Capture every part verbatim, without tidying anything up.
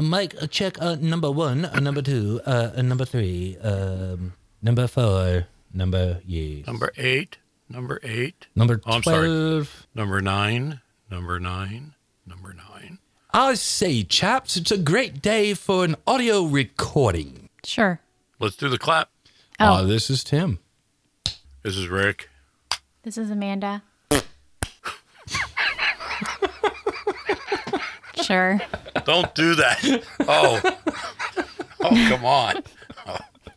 Mike, uh, check uh, number one, uh, number two, uh, uh, number three, um, number four, number yes. Number eight, number eight. Number Oh, I'm twelve. sorry. Number nine, number nine, number nine. I say, chaps, it's a great day for an audio recording. Sure. Let's do the clap. Oh, Uh, this is Tim. This is Rick. this is Amanda. Sure. Don't do that. Oh. Oh, come on. Oh,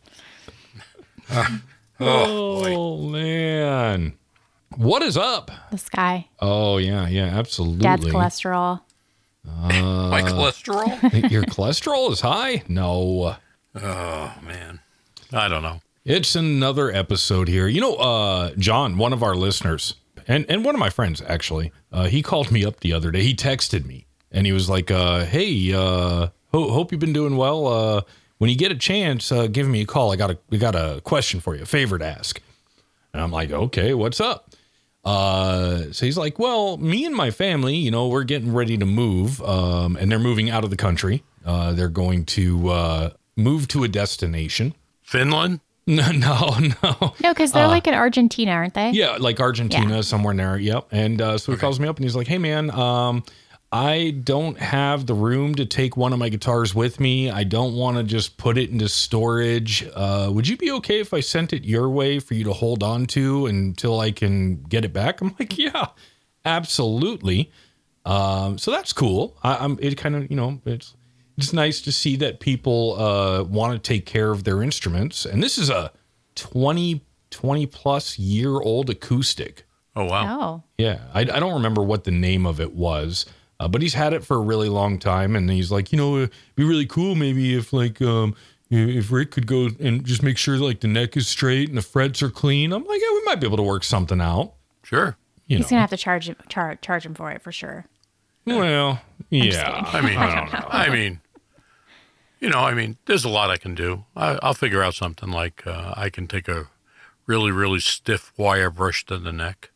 oh boy. Oh, man. What is up? The sky. Oh, yeah, yeah, absolutely. Dad's cholesterol. My cholesterol? Your cholesterol is high? No. Oh, man. I don't know. It's another episode here. You know, uh, John, one of our listeners, and, and one of my friends, actually, uh, he called me up the other day. He texted me, and he was like, uh, hey, uh, ho- hope you've been doing well. Uh, when you get a chance, uh, give me a call. I got a, we got a question for you, a favor to ask. And I'm like, okay, what's up? Uh, so he's like, well, me and my family, you know, we're getting ready to move, um, and they're moving out of the country. Uh, they're going to, uh, move to a destination. Finland? No, no, no. No, because they're like in Argentina, aren't they? Yeah, like Argentina, Yeah. somewhere in there. Yep. And uh, so he calls me up and he's like, hey, man, um, I don't have the room to take one of my guitars with me. I don't want to just put it into storage. Uh, would you be okay if I sent it your way for you to hold on to until I can get it back? I'm like, yeah, absolutely. Um, so that's cool. I, I'm, it kind of, you know, it's, it's nice to see that people uh, want to take care of their instruments. And this is a twenty, twenty plus year old acoustic. Oh, wow. Oh. Yeah. I, I don't remember what the name of it was, uh, but he's had it for a really long time. And he's like, you know, it'd be really cool maybe if like, um, if Rick could go and just make sure like the neck is straight and the frets are clean. I'm like, yeah, we might be able to work something out. Sure. You He's know. going to have to charge him, char- charge him for it for sure. Well, just yeah. kidding. I mean, I don't know. I mean, you know, I mean, there's a lot I can do. I, I'll figure out something like uh, I can take a really, really stiff wire brush to the neck.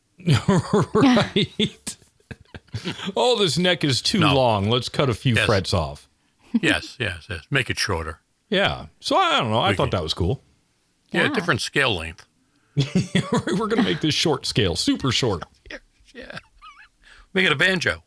Right. Oh, this neck is too No. long. Let's cut a few Yes. frets off. Yes, yes, yes. Make it shorter. Yeah. So I don't know. I We thought can- that was cool. Yeah, Yeah. different scale length. We're going to make this short scale, super short. Yeah, yeah. Make it a banjo.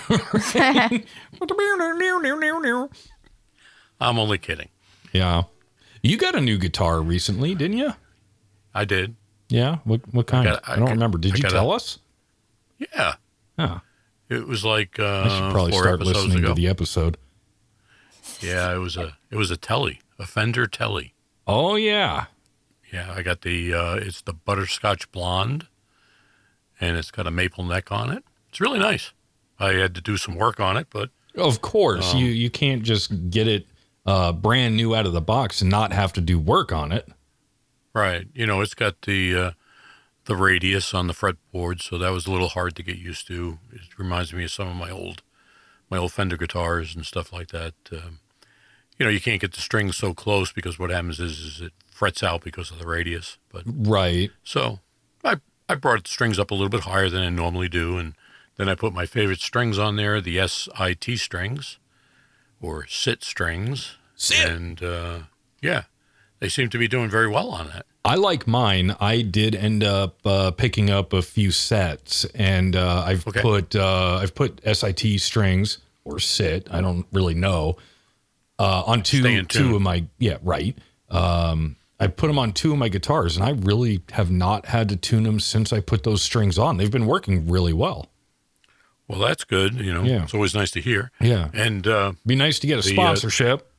I'm only kidding. Yeah. You got a new guitar recently, didn't you? I did. Yeah. What what kind? I, got- I don't got- remember. Did I you got a- tell us? Yeah. Huh. It was like uh, I should probably four start episodes listening ago. to the episode. Yeah, it was a it was a Telly, a Fender Telly. Oh, yeah. Yeah, I got the uh, it's the butterscotch blonde, and it's got a maple neck on it. It's really nice. I had to do some work on it, but Of course. Um, you, you can't just get it uh, brand new out of the box and not have to do work on it. right, you know, it's got the uh, the radius on the fretboard, so that was a little hard to get used to. It reminds me of some of my old my old Fender guitars and stuff like that. Um, you know, you can't get the strings so close because what happens is, is it frets out because of the radius. But Right. so I I brought the strings up a little bit higher than I normally do, and then I put my favorite strings on there, the S I T strings, or sit strings. Sit. And uh, yeah, they seem to be doing very well on that. I like mine. I did end up uh, picking up a few sets, and uh, I've Okay. put uh, I've put S I T strings or sit. I don't really know uh, on two Stay in two tune. of my yeah right. Um, I put them on two of my guitars, and I really have not had to tune them since I put those strings on. They've been working really well. Well, that's good. You know, Yeah. it's always nice to hear. Yeah, And uh, be nice to get a The, uh, sponsorship.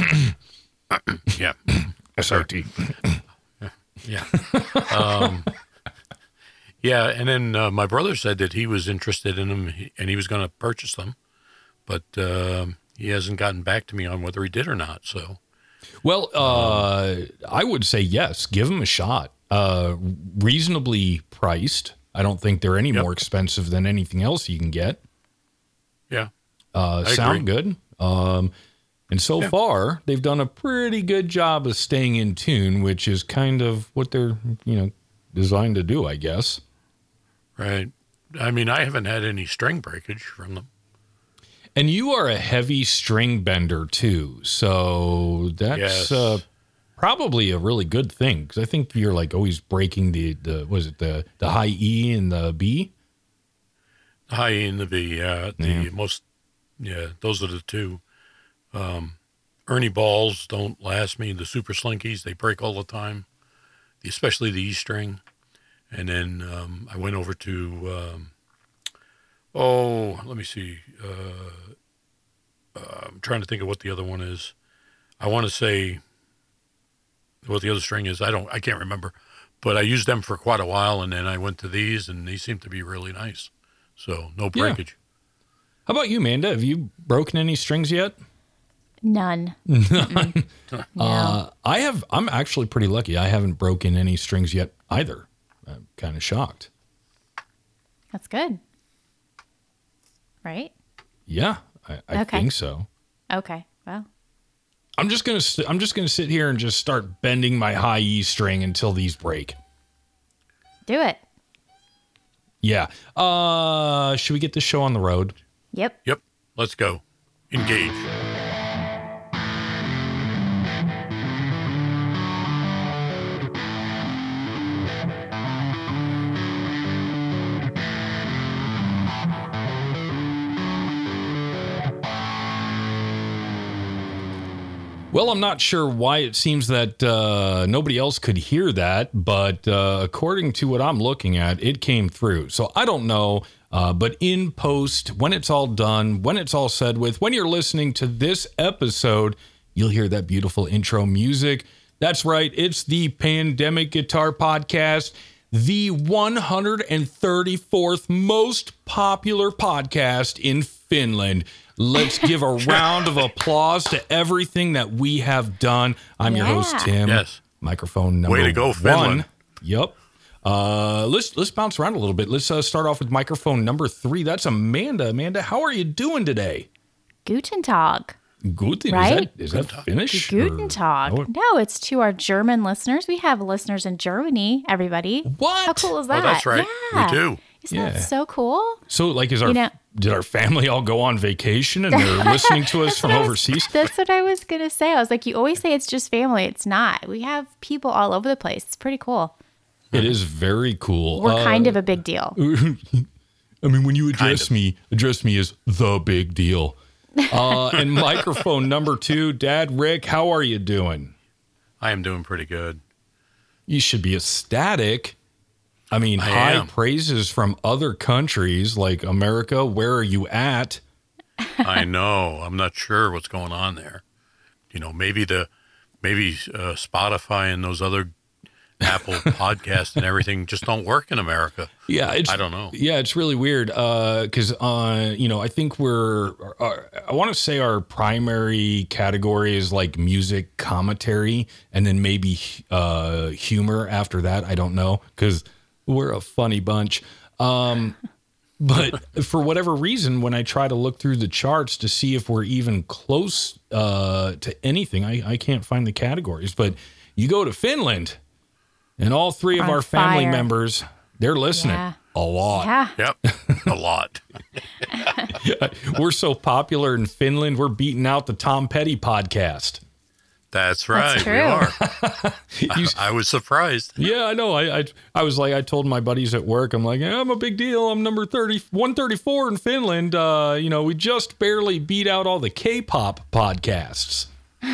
yeah, S I T. yeah, um, yeah. And then uh, my brother said that he was interested in them he- and he was going to purchase them, but um he hasn't gotten back to me on whether he did or not. So Well, uh, I would say yes. Give them a shot. Uh, reasonably priced. I don't think they're any Yep. more expensive than anything else you can get. yeah, Uh, I sound agree. good. Um, and so Yeah. far, they've done a pretty good job of staying in tune, which is kind of what they're, you know, designed to do, I guess. right. I mean, I haven't had any string breakage from them. And you are a heavy string bender too, so that's Yes. uh, probably a really good thing because I think you're like always breaking the the was it the the high E and the B. The high E and the B, yeah. The Yeah. most, yeah, those are the two. Um, Ernie balls don't last me. The super slinkies, they break all the time, especially the E string. And then um, I went over to, um, oh, let me see. Uh, uh, I'm trying to think of what the other one is. I want to say what the other string is. I don't, I can't remember. But I used them for quite a while, and then I went to these, and these seem to be really nice. So no Yeah. breakage. How about you, Amanda? Have you broken any strings yet? None. Mm-mm. No. Uh, I have. I'm actually pretty lucky. I haven't broken any strings yet either. I'm kind of shocked. That's good. Right? Yeah, I, I Okay. think so. Okay. Well, I'm just gonna. St- I'm just gonna sit here and just start bending my high E string until these break. do it. Yeah. Uh, should we get this show on the road? Yep. Yep. Let's go. Engage. Well, I'm not sure why it seems that uh, nobody else could hear that, but uh, according to what I'm looking at, it came through. So I don't know, uh, but in post, when it's all done, when it's all said with, when you're listening to this episode, you'll hear that beautiful intro music. That's right, it's the Pandemic Guitar Podcast, the one hundred thirty-fourth most popular podcast in Finland. Let's give a round of applause to everything that we have done. I'm your host, Yeah. Tim. Yes. Microphone number Way to go, one. Finland. Yep. Uh, let's let's bounce around a little bit. Let's uh, start off with microphone number three. That's Amanda. Amanda, how are you doing today? Guten Tag. Guten. Right? Is that, is that Finnish? Guten or- Tag. Oh, No, it's to our German listeners. We have listeners in Germany, everybody. What? How cool is Oh, that? that's right. Yeah. We do. Isn't Yeah. that so cool? So, like, is our You know- did our family all go on vacation and they're listening to us from what I was- overseas? That's what I was going to say. I was like, you always say it's just family. It's not. We have people all over the place. It's pretty cool. It is very cool. We're Uh, kind of a big deal. I mean, when you address of. me, address me as the big deal. Uh, and microphone number two, Dad Rick, how are you doing? I am doing pretty good. You should be ecstatic. I mean, I high am. praises from other countries like America. Where are you at? I know. I'm not sure what's going on there. You know, maybe the maybe uh, Spotify and those other Apple podcasts and everything just don't work in America. Yeah, it's I don't know. Yeah, it's really weird because uh, you know, I think we're uh, I want to say our primary category is like music commentary, and then maybe uh, humor after that. I don't know because we're a funny bunch. Um, but for whatever reason, when I try to look through the charts to see if we're even close uh, to anything, I, I can't find the categories. But you go to Finland, and all three of On our family fire. members, they're listening Yeah. a lot. Yeah. Yep, a lot. We're so popular in Finland, we're beating out the Tom Petty podcast. That's right. true. We are. You- I was surprised. yeah, I know. I, I I was like, I told my buddies at work, I'm like, yeah, I'm a big deal. I'm number thirty, one thirty-four in Finland. Uh, you know, we just barely beat out all the K-pop podcasts.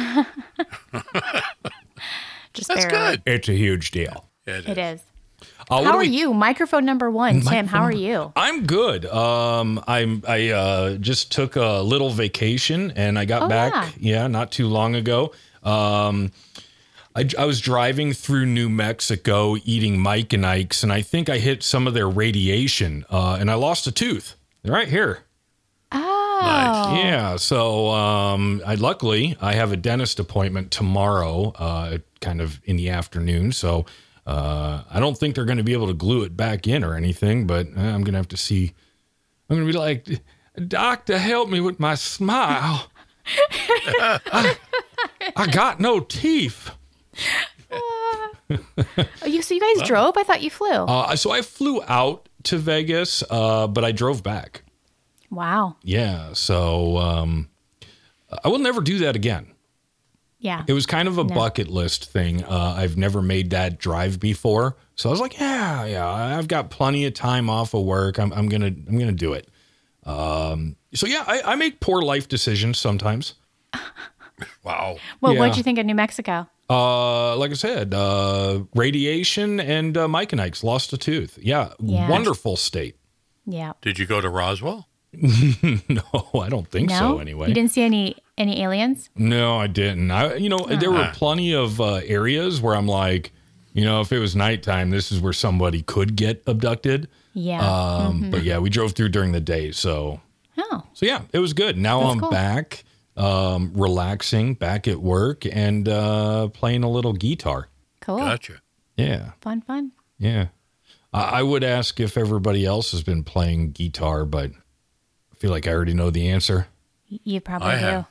Just That's barely. good. It's a huge deal. Yeah, it It is. is. Uh, what How do are we- you? Microphone number one, Tim. How are Microphone- you? I'm good. Um, I'm I uh, just took a little vacation and I got Oh, back. yeah. Yeah, not too long ago. Um, I, I was driving through New Mexico eating Mike and Ike's, and I think I hit some of their radiation, uh, and I lost a tooth right here. Oh. Yeah. So um, I luckily I have a dentist appointment tomorrow, uh, kind of in the afternoon. So uh, I don't think they're going to be able to glue it back in or anything, but uh, I'm going to have to see. I'm going to be like, doctor, help me with my smile. I, I got no teeth. Oh, you, so you guys drove? I thought you flew. Uh, so I flew out to Vegas, uh, but I drove back. Wow. Yeah. So um, I will never do that again. Yeah. It was kind of a No. bucket list thing. Uh, I've never made that drive before. So I was like, yeah, yeah, I've got plenty of time off of work. I'm, I'm going to, I'm going to do it. Um, so yeah, I, I make poor life decisions sometimes. Wow. Well, Yeah. what'd you think of New Mexico? Uh, like I said, uh, radiation and uh, Mike and Ike's lost a tooth. Yeah, Yeah. wonderful state. Yeah. Did you go to Roswell? No, I don't think No. so. Anyway, You didn't see any any aliens? no, I didn't. I, you know, there were plenty of uh, areas where I'm like, you know, if it was nighttime, this is where somebody could get abducted. Yeah. Um, But yeah, we drove through during the day, so oh. so yeah, it was good. Now That's I'm cool. back, um, relaxing, back at work, and uh, playing a little guitar. Cool. Gotcha. Yeah. Fun, fun. Yeah. I I would ask if everybody else has been playing guitar, but I feel like I already know the answer. Y- You probably I do. have.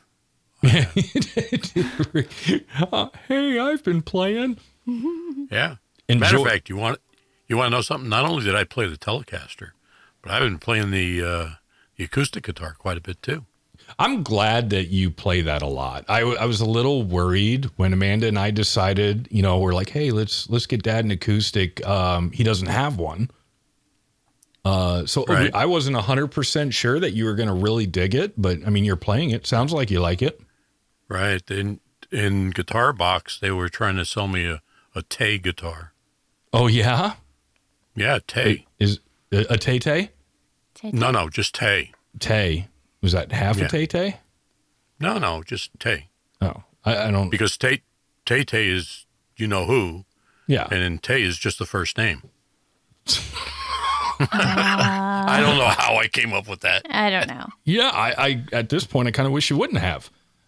Uh, hey, I've been playing. Yeah. Enjoy- Matter of fact, you want you want to know something? Not only did I play the Telecaster, but I've been playing the uh, the acoustic guitar quite a bit too. I'm glad that you play that a lot. I, w- I was a little worried when Amanda and I decided, you know, we're like, hey, let's let's get Dad an acoustic. Um, he doesn't have one. Uh, so Right. I wasn't one hundred percent sure that you were going to really dig it, but I mean, you're playing it. Sounds like you like it. Right. In in Guitar Box, they were trying to sell me a, a Tay guitar. Oh, yeah? Yeah, Tay. Is a, a Tay Tay? Tay- No, no, just Tay. Tay. Was that half Yeah. a Tay Tay? No, no, just Tay. Oh, I, I don't. Because Tay Tay Tay is you know who, Yeah. and then Tay is just the first name. I don't know how I came up with that. I don't know. Yeah. I, I, at this point, I kind of wish you wouldn't have.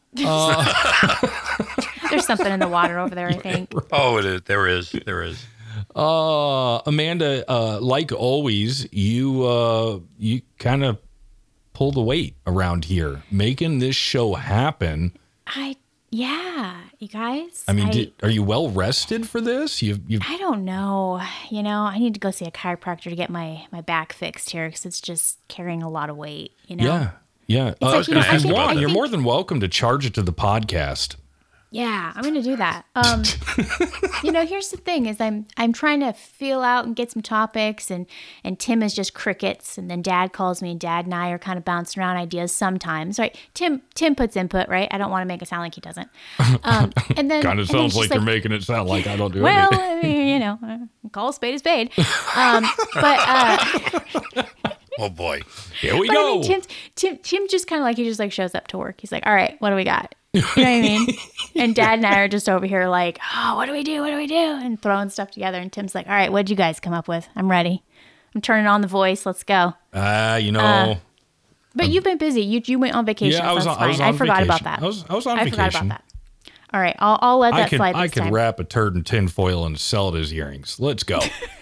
There's something in the water over there, I think. Oh, it is. There is. There is. Uh, Amanda, uh, like always, you, uh, you kind of pull the weight around here, making this show happen. I, yeah, you guys. I mean, I, did, are you well rested for this? You've, you've, I don't know. You know, I need to go see a chiropractor to get my, my back fixed here because it's just carrying a lot of weight, you know? yeah, yeah. Uh, like, you know, if I you think- want, I you're think- more than welcome to charge it to the podcast. Yeah, I'm gonna do that. Um, you know, here's the thing: is I'm I'm trying to feel out and get some topics, and and Tim is just crickets, and then Dad calls me, and Dad and I are kind of bouncing around ideas sometimes, right? Tim Tim puts input, right? I don't want to make it sound like he doesn't. Um, and then Kind of and then sounds she's like, you're making it sound like I don't do well, anything. I mean, you know, uh, call a spade a spade. Um, but uh, Oh boy. Here we But go. I mean, Tim, Tim, Tim just kind of like, he just like shows up to work. He's like, all right, what do we got? You know what I mean? And Dad and I are just over here like, oh, what do we do? What do we do? And throwing stuff together. And Tim's like, all right, what'd you guys come up with? I'm ready. I'm turning on the voice. Let's go. Ah, you know. But you've been busy. You you went on vacation. Yeah, I was so on- that's I was fine. I on forgot about vacation. that. I was- I was on I forgot vacation. about that. All right, I'll, I'll let I that could slide I this could time. wrap a turd in tin foil and sell it as earrings. Let's go.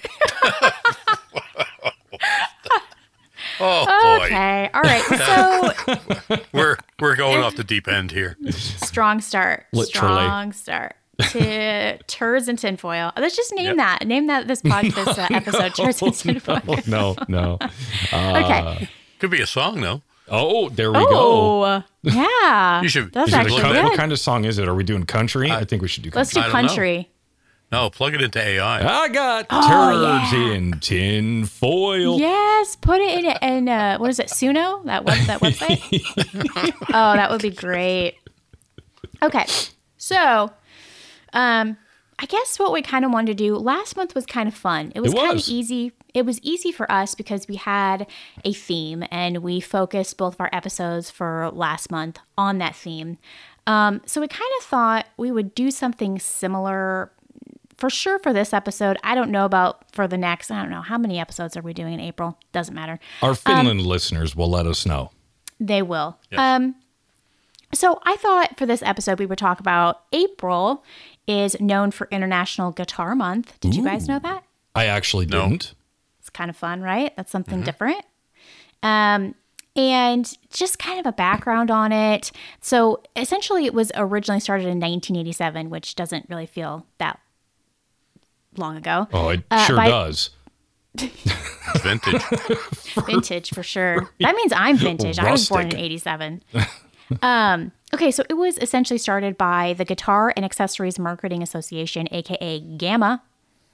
Oh boy. Okay. All right. So We're we're going off the deep end here. strong start. Literally. Strong start. To turds and tinfoil. Let's just name Yep. that. Name that this pod, this uh, episode, turds and tinfoil. no, no. Okay. Could be a song though. Oh, there we go. Oh, yeah. You should- That's Is it a actually coun- good. what kind of song is it? Are we doing country? I, think we should do Let's country. do I don't know. country. No, plug it into A I. I got Oh, turds yeah. in tin foil. Yes, put it in in uh, what is it? Suno, that web, that website. Oh, that would be great. Okay, so um, I guess what we kind of wanted to do last month was kind of fun. It was It kind of was. easy. It was easy for us because we had a theme and we focused both of our episodes for last month on that theme. Um, so we kind of thought we would do something similar for sure for this episode. I don't know about for the next. I don't know. How many episodes are we doing in April? Doesn't matter. Our Finland listeners will let us know. They will. Um, so I thought for this episode we would talk about April is known for International Guitar Month. Did you guys know that? I actually No. didn't. It's kind of fun, right? That's something different. Um, and just kind of a background on it. So essentially it was originally started in nineteen eighty-seven, which doesn't really feel that long ago. Oh, it Uh, sure by- does. It's vintage. Vintage for sure. That means I'm vintage. I was born in Rustic. eighty-seven. um, okay, so it was essentially started by the Guitar and Accessories Marketing Association, aka GAMMA,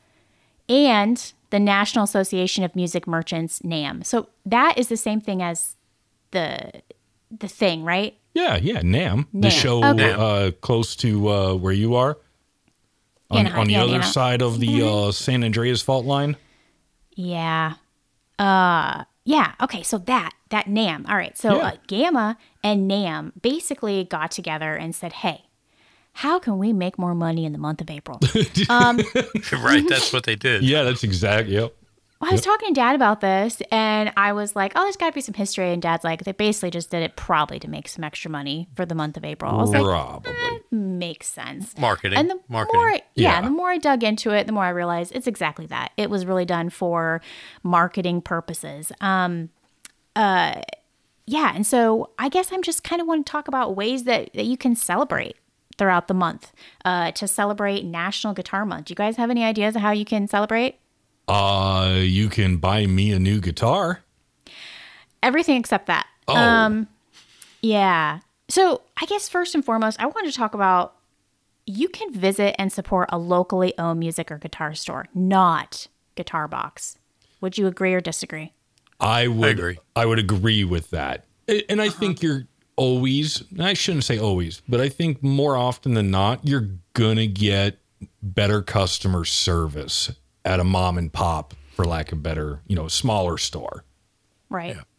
and the National Association of Music Merchants, NAMM. So that is the same thing as the the thing, right? Yeah, yeah, NAMM. The NAMM. show Okay. uh, close to uh, where you are. On, Anaheim, on the yeah, other Anaheim. side of the uh, San Andreas fault line. Yeah. Uh yeah, okay, so that that NAMM. All right. So Yeah. uh, GAMMA and NAMM basically got together and said, "Hey, how can we make more money in the month of April?" Right, that's what they did. Yeah, that's exact. Yep. Well, I was talking to Dad about this, and I was like, "Oh, there's got to be some history." And Dad's like, "They basically just did it probably to make some extra money for the month of April." I was like, Probably. "Makes sense." Marketing. And the Marketing. more, yeah, Yeah. the more I dug into it, the more I realized it's exactly that. It was really done for marketing purposes. Um, uh, yeah, and so I guess I'm just kind of want to talk about ways that that you can celebrate throughout the month uh, to celebrate National Guitar Month. Do you guys have any ideas of how you can celebrate? Uh, you can buy me a new guitar. Everything except that. Oh. Um, yeah. So I guess first and foremost, I wanted to talk about you can visit and support a locally owned music or guitar store, not Guitar Box. Would you agree or disagree? I would agree. I would agree with that. A- And I think you're always, I shouldn't say always, but I think more often than not, you're going to get better customer service at a mom and pop, for lack of better, you know, smaller store. Right. Yeah.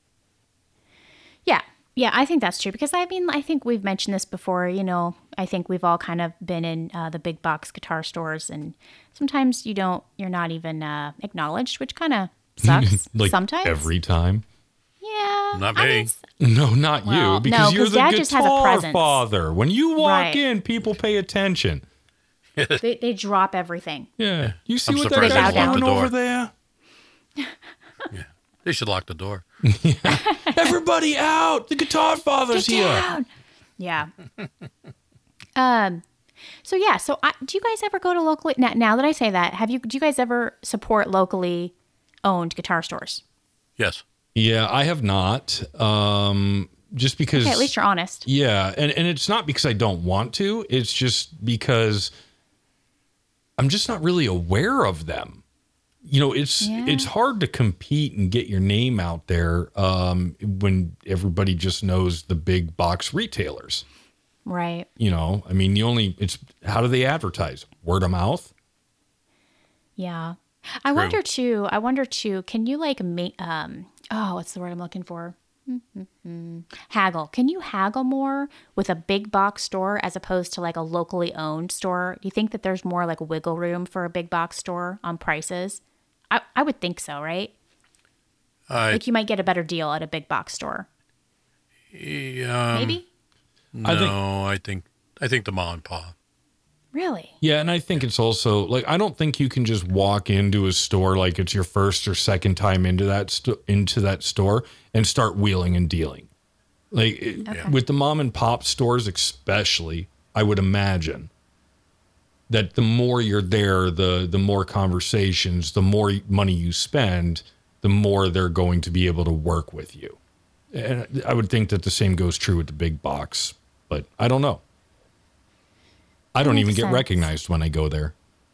Yeah. Yeah, I think that's true because I mean, I think we've mentioned this before. You know, I think we've all kind of been in uh, the big box guitar stores, and sometimes you don't, you're not even uh, acknowledged, which kind of sucks. Like sometimes. every time. Yeah. Not I me. mean, s- No, not Well, you, because no, you're 'cause the Dad just has a guitar presence. father. When you walk Right. in, people pay attention. they, they drop everything. Yeah. You see I'm what that surprised they guy's locked doing the door. over there? They should lock the door. Everybody out! The guitar father's Get here. down. Yeah. um. So yeah. So I, do you guys ever go to locally? Now, now that I say that, have you? Do you guys ever support locally owned guitar stores? Yes. Yeah, I have not. Um, just because. Okay, at least you're honest. Yeah, and, and it's not because I don't want to. It's just because I'm just not really aware of them. You know, it's Yeah. it's hard to compete and get your name out there um, when everybody just knows the big box retailers. Right. You know, I mean, the only it's how do they advertise? Word of mouth. Yeah. I wonder too. I wonder too. Can you like make? Um. Oh, what's the word I'm looking for? Haggle. Can you haggle more with a big box store as opposed to like a locally owned store? Do you think that there's more like wiggle room for a big box store on prices? I, I would think so, right? I, Like you might get a better deal at a big box store. yeah, Maybe? I think- no, I think I think the mom and pop. Really? Yeah, and I think it's also like I don't think you can just walk into a store like it's your first or second time into that sto- into that store and start wheeling and dealing. Like it- Okay. with the mom and pop stores especially, I would imagine that the more you're there, the the more conversations, the more money you spend, the more they're going to be able to work with you. And I would think that the same goes true with the big box, but I don't know. I don't makes even get sense. recognized when I go there.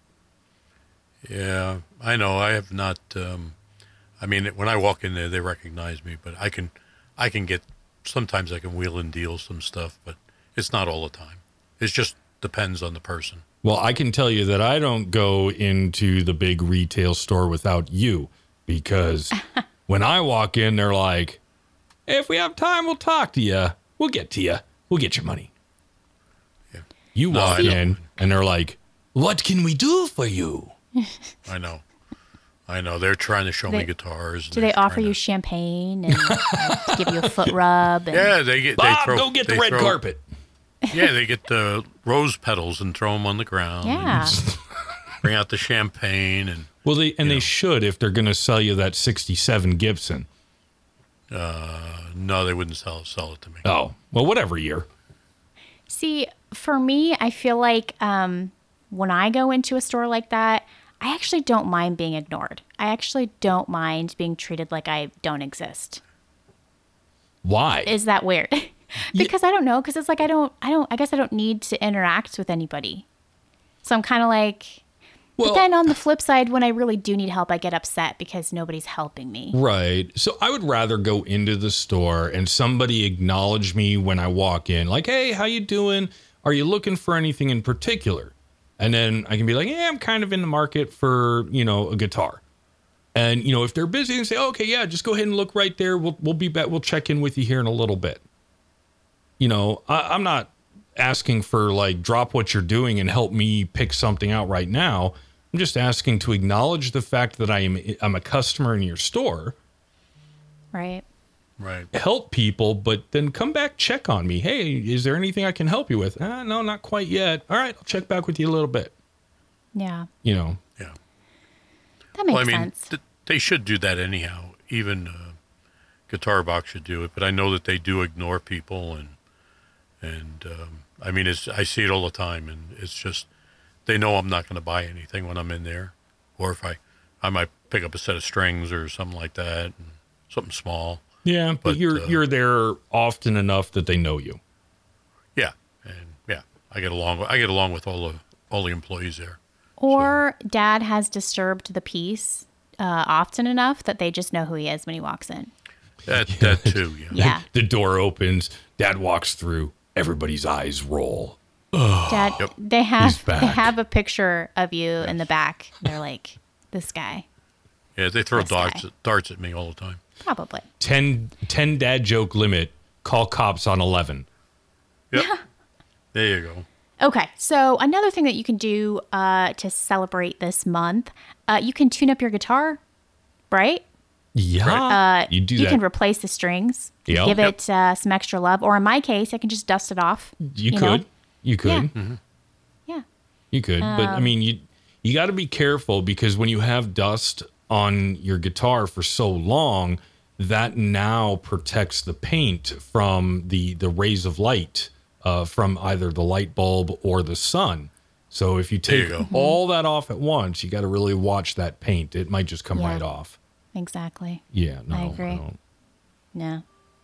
Yeah, I know. I have not. Um, I mean, when I walk in there, they recognize me. But I can, I can get. Sometimes I can wheel and deal some stuff, but it's not all the time. It just depends on the person. Well, I can tell you that I don't go into the big retail store without you because when I walk in, they're like, hey, if we have time, we'll talk to you. We'll get to you. We'll get your money. Yeah. You No, walk I know. in and they're like, what can we do for you? I know. I know. They're trying to show me They- guitars. Do they offer you champagne and like, give you a foot rub? And, Yeah, they get. They Bob, throw, go get the they red throw- carpet. Yeah, they get the rose petals and throw them on the ground. Yeah. and bring out the champagne and Well, they and You they know. should if they're going to sell you that sixty-seven Gibson. uh, no, they wouldn't sell sell it to me. Oh, well, whatever year. See, for me, I feel like um, when I go into a store like that, I I actually don't mind being ignored. I actually don't mind being treated like I don't exist. Why? Is that weird? Because yeah. I don't know. Because it's like I don't, I don't, I guess I don't need to interact with anybody. So I'm kind of like, well, but then on the flip side, when I really do need help, I get upset because nobody's helping me. Right. So I would rather go into the store and somebody acknowledge me when I walk in. Like, hey, how you doing? Are you looking for anything in particular? And then I can be like, yeah, I'm kind of in the market for, you know, a guitar. And, you know, if they're busy and say, okay, yeah, just go ahead and look right there. We'll we'll be back. We'll check in with you here in a little bit. You know, I, I'm not asking for like drop what you're doing and help me pick something out right now. I'm just asking to acknowledge the fact that I am I'm a customer in your store. Right. Right. Help people, but then come back, check on me. Hey, is there anything I can help you with? Uh, no, not quite yet. All right, I'll check back with you a little bit. Yeah. You know. Yeah. That makes well, I mean, sense. Th- they should do that anyhow. Even uh, Guitar Box should do it, but I know that they do ignore people, and and um, I mean, it's I see it all the time, and it's just they know I'm not going to buy anything when I'm in there, or if I I might pick up a set of strings or something like that, and something small. Yeah, but, but you're uh, you're there often enough that they know you. Yeah, and yeah, I get along. I get along with all the all the employees there. Or so. Dad has disturbed the peace uh, often enough that they just know who he is when he walks in. That that too. Yeah. Yeah. The door opens. Dad walks through. Everybody's eyes roll. Dad, yep. they have they have a picture of you yes. in the back. They're like, this guy. Yeah, they throw darts darts at me all the time. Probably. ten, ten dad joke limit. Call cops on eleven. Yep. There you go. Okay, so another thing that you can do uh, to celebrate this month, uh, you can tune up your guitar, right? Yeah, uh, you do You that. can replace the strings, yep. give yep. it uh, some extra love, or in my case, I can just dust it off. You, you could, know? you could, yeah, mm-hmm. yeah. you could. Um, but I mean, you you got to be careful because when you have dust on your guitar for so long, that now protects the paint from the the rays of light. Uh, from either the light bulb or the sun. So if you take you all that off at once, you got to really watch that paint. It might just come yeah, right off. Exactly. Yeah, no. I agree. I don't. No.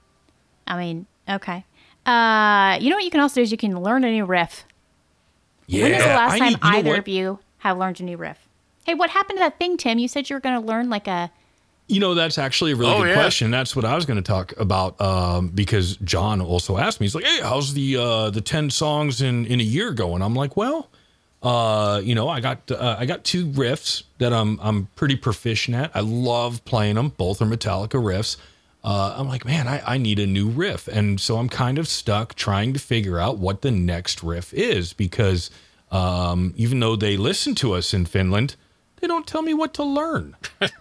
I mean, okay. Uh, you know what you can also do is you can learn a new riff. Yeah. When was the last I time need, you know either what? of you have learned a new riff? Hey, what happened to that thing, Tim? You said you were going to learn like a... You know, that's actually a really oh, good yeah. question. That's what I was going to talk about um, because John also asked me. He's like, hey, how's the uh, the ten songs in, in a year going? I'm like, well, uh, you know, I got uh, I got two riffs that I'm I'm pretty proficient at. I love playing them. Both are Metallica riffs. Uh, I'm like, man, I, I need a new riff. And so I'm kind of stuck trying to figure out what the next riff is because um, even though they listen to us in Finland, they don't tell me what to learn.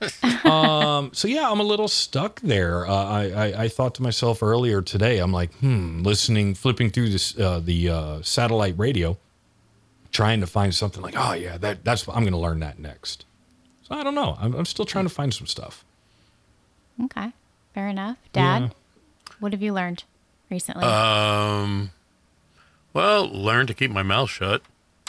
um, so yeah, I'm a little stuck there. Uh, I, I I thought to myself earlier today, I'm like, hmm, listening, flipping through this uh, the uh, satellite radio, trying to find something like, oh yeah, that that's I'm going to learn that next. So I don't know. I'm, I'm still trying to find some stuff. Okay, fair enough. Dad, Yeah. what have you learned recently? Um, well, learn to keep my mouth shut.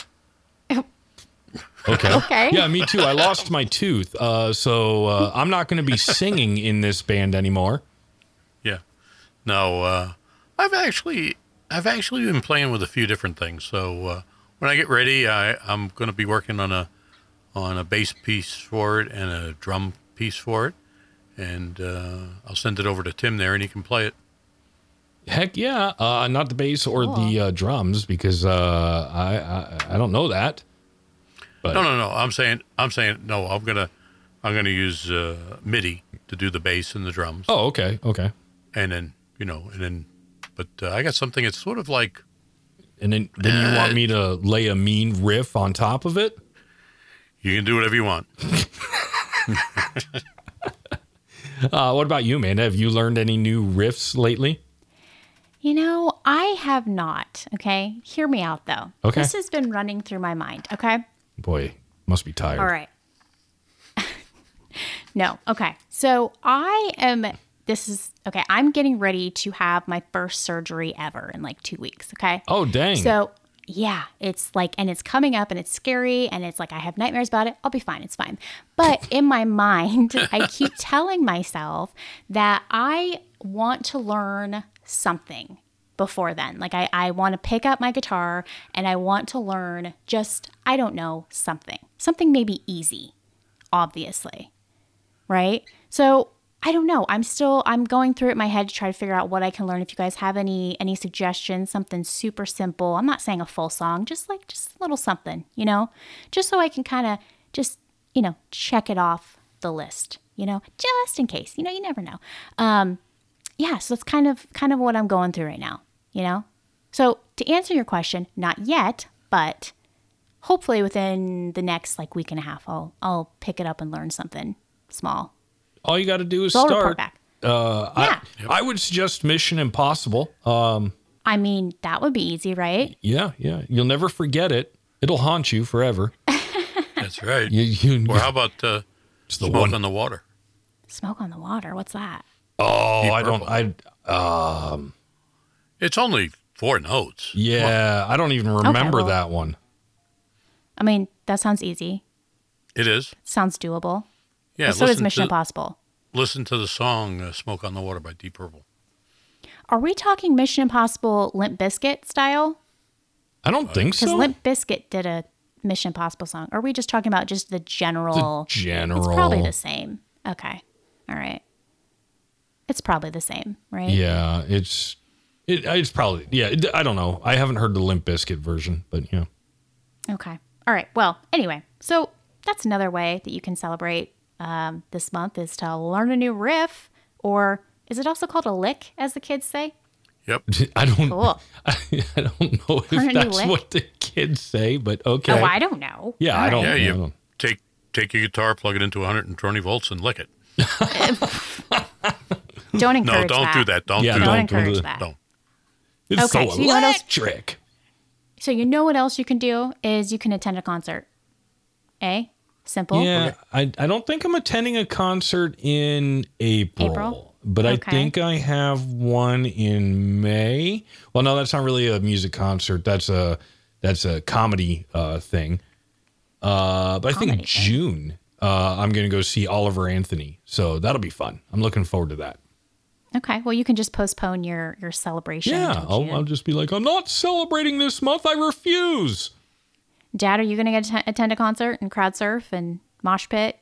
Okay. Okay. Yeah, me too. I lost my tooth, uh, so uh, I'm not going to be singing in this band anymore. Yeah. No, uh, I've actually I've actually been playing with a few different things. So uh, when I get ready, I, I'm going to be working on a on a bass piece for it and a drum piece for it, and uh, I'll send it over to Tim there, and he can play it. Heck yeah. Uh, not the bass or Cool. the uh, drums because uh, I, I I don't know that. But No, no, no. I'm saying I'm saying no. I'm gonna I'm gonna use uh, MIDI to do the bass and the drums. Oh, okay, okay. And then you know, and then, but uh, I got something. It's sort of like And then, then you want me to lay a mean riff on top of it? you can do whatever you want. Uh, what about you, man? Have you learned any new riffs lately? You know, I have not. Okay. Hear me out, though. Okay. This has been running through my mind. Okay. Boy, must be tired. All right. No. Okay. So I am, this is, okay. I'm getting ready to have my first surgery ever in like two weeks. Okay. Oh, dang. So, yeah, it's like, and it's coming up and it's scary and it's like, I have nightmares about it. I'll be fine. It's fine. But in my mind, I keep telling myself that I want to learn something before then. Like I, I want to pick up my guitar and I want to learn just, I don't know, something, something maybe easy, obviously. Right. So I don't know. I'm still, I'm going through it in my head to try to figure out what I can learn. If you guys have any, any suggestions, something super simple. I'm not saying a full song, just like, just a little something, you know, just so I can kind of just, you know, check it off the list, you know, just in case, you know, you never know. Um, yeah. So it's kind of, kind of what I'm going through right now, you know? So to answer your question, not yet, but hopefully within the next like week and a half, I'll, I'll pick it up and learn something small. All you got to do is So I'll report start. back. Uh, Yeah. I, I would suggest Mission Impossible. Um, I mean, that would be easy, right? yeah, yeah. You'll never forget it. It'll haunt you forever. That's right. You, you, Or how about uh, it's the Smoke one. on the Water? Smoke on the Water. What's that? Oh, Deep I don't. Purple. I um. It's only four notes. Yeah, I don't even remember well. that one. I mean, that sounds easy. It is. Sounds doable. Yeah. But so does listen Mission to, Impossible. Listen to the song uh, "Smoke on the Water" by Deep Purple. Are we talking Mission Impossible Limp Bizkit style? I don't think Because so. Limp Bizkit did a Mission Impossible song. Or are we just talking about just the general? The general. It's probably the same. Okay. All right. It's probably the same, right? Yeah, it's it, it's probably yeah. It, I don't know. I haven't heard the Limp Bizkit version, but yeah. Okay. All right. Well, anyway, so that's another way that you can celebrate um, this month is to learn a new riff, or is it also called a lick, as the kids say? Yep. I don't. Cool. I, I don't know Learn a if new that's lick? what the kids say, but okay. Oh, I don't know. Yeah, All I don't. Yeah, I you don't- take take your guitar, plug it into one hundred twenty volts, and lick it. Don't encourage No, don't that. do that. Don't Yeah, do Don't that. encourage do that. Don't. It's Okay, so so you know what else- electric. So you know what else you can do is you can attend a concert. Eh? Simple. Yeah, I, I don't think I'm attending a concert in April, April? but I Okay. think I have one in May. Well, no, that's not really a music concert. That's a that's a comedy uh, thing. Uh, but I Comedy think thing. June uh, I'm going to go see Oliver Anthony, so that'll be fun. I'm looking forward to that. Okay. Well, you can just postpone your your celebration. Yeah, until I'll, June. I'll just be like, I'm not celebrating this month. I refuse. Dad, are you going to get to attend a concert and crowd surf and mosh pit,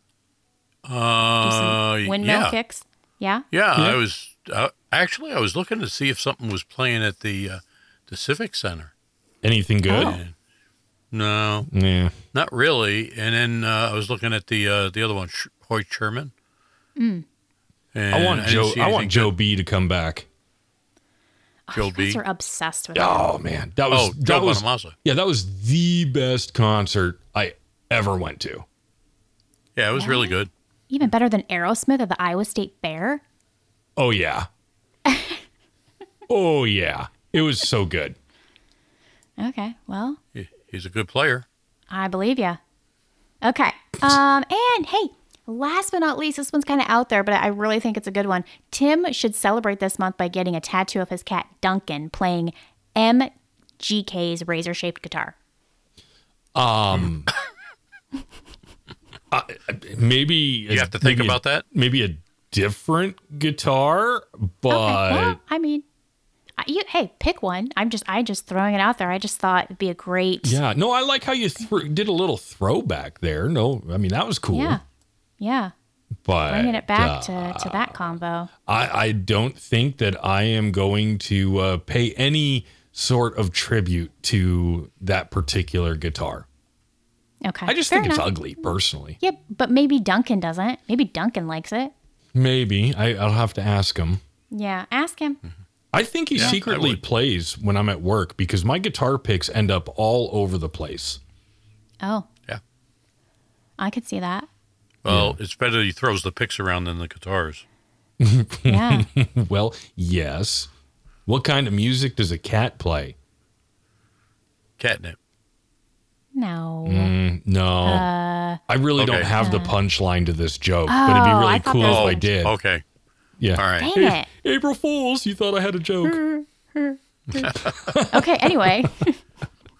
Uh, windmill yeah. kicks? Yeah. Yeah, Yeah. I was uh, actually I was looking to see if something was playing at the uh, the Civic Center. Anything good? Oh. No, Yeah. not really. And then uh, I was looking at the uh, the other one, Sh- Hoyt Sherman. Mm. And I want didn't Joe. see I want anything Joe good. B to come back. Joe You guys B. are obsessed with it. Oh man, that was Oh, that Joe was Bonamassa. yeah, that was the best concert I ever went to. Yeah, it was really good. Even better than Aerosmith at the Iowa State Fair. Oh yeah. Oh yeah. It was so good. Okay. Well, He- He's a good player. I believe you. Okay. Um, and hey, last but not least, this one's kind of out there, but I really think it's a good one. Tim should celebrate this month by getting a tattoo of his cat Duncan playing M G K's razor-shaped guitar. Um uh, maybe You have to think maybe a- about that. Maybe a different guitar, but Okay. Well, I mean, I, you, hey, pick one. I'm just, I just throwing it out there. I just thought it'd be a great. yeah, no, I like how you th- did a little throwback there. No, I mean that was cool. Yeah. Yeah. but Bringing it back uh, to, to that combo. I, I don't think that I am going to uh, pay any sort of tribute to that particular guitar. Okay. I just Fair think it's enough. ugly, personally. Yep. But maybe Duncan doesn't. Maybe Duncan likes it. Maybe. I, I'll have to ask him. Yeah. Ask him. I think he Yeah, I secretly would. plays when I'm at work because my guitar picks end up all over the place. Oh, Yeah. I could see that. Well, it's better he throws the picks around than the guitars. Yeah. Well, yes. What kind of music does a cat play? Catnip. No. Mm, no. I really Okay. don't have the punchline to this joke, but it'd be Oh, really I thought cool there if was- I did. Okay. Yeah. All right. Dang it. April Fools, you thought I had a joke. Okay. Anyway.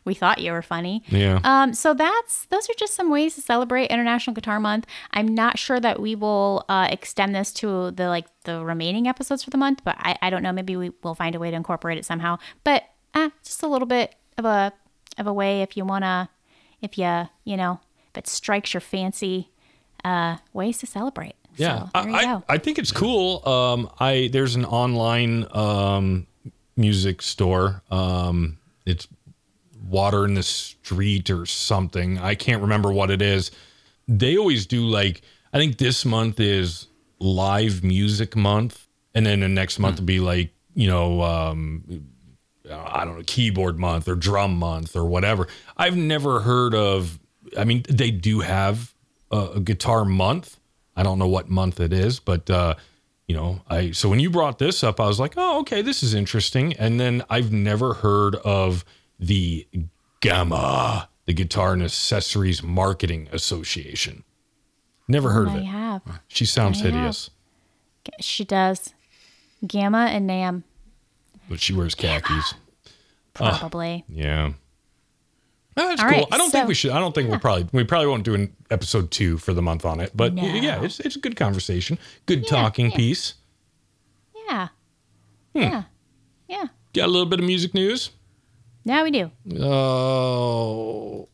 We thought you were funny. Yeah. Um, so that's those are just some ways to celebrate International Guitar Month. I'm not sure that we will uh, extend this to the like the remaining episodes for the month, but I, I don't know. Maybe we will find a way to incorporate it somehow. But uh, just a little bit of a of a way if you wanna, if you you know, if it strikes your fancy, uh, ways to celebrate. Yeah, So, there you I, go. I think it's cool. Um, I there's an online um, music store. Um, it's Water in the Street or something. I can't remember what it is. They always do like, I think this month is live music month. And then the next month will be like, you know, um, I don't know, keyboard month or drum month or whatever. I've never heard of, I mean, they do have a, a guitar month. I don't know what month it is, but, uh, you know, I, so when you brought this up, I was like, oh, okay, this is interesting. And then I've never heard of the GAMA, the Guitar and Accessories Marketing Association. Never heard of I it. have. She sounds I have. hideous, She does. Gamma and Nam, but she wears khakis. probably. Yeah. Oh, that's All cool. right, I don't so- think we should. I don't think we'll probably, we probably won't do an episode two for the month on it, but No. yeah, it's, it's a good conversation. Good talking yeah. piece. Yeah. Hmm. Yeah. Yeah. Got a little bit of music news. Now we do. Oh.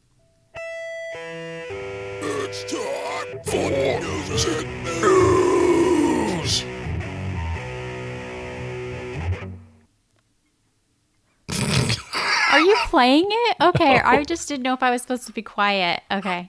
It's time for music news. Are you playing it? Okay. I just didn't know if I was supposed to be quiet. Okay.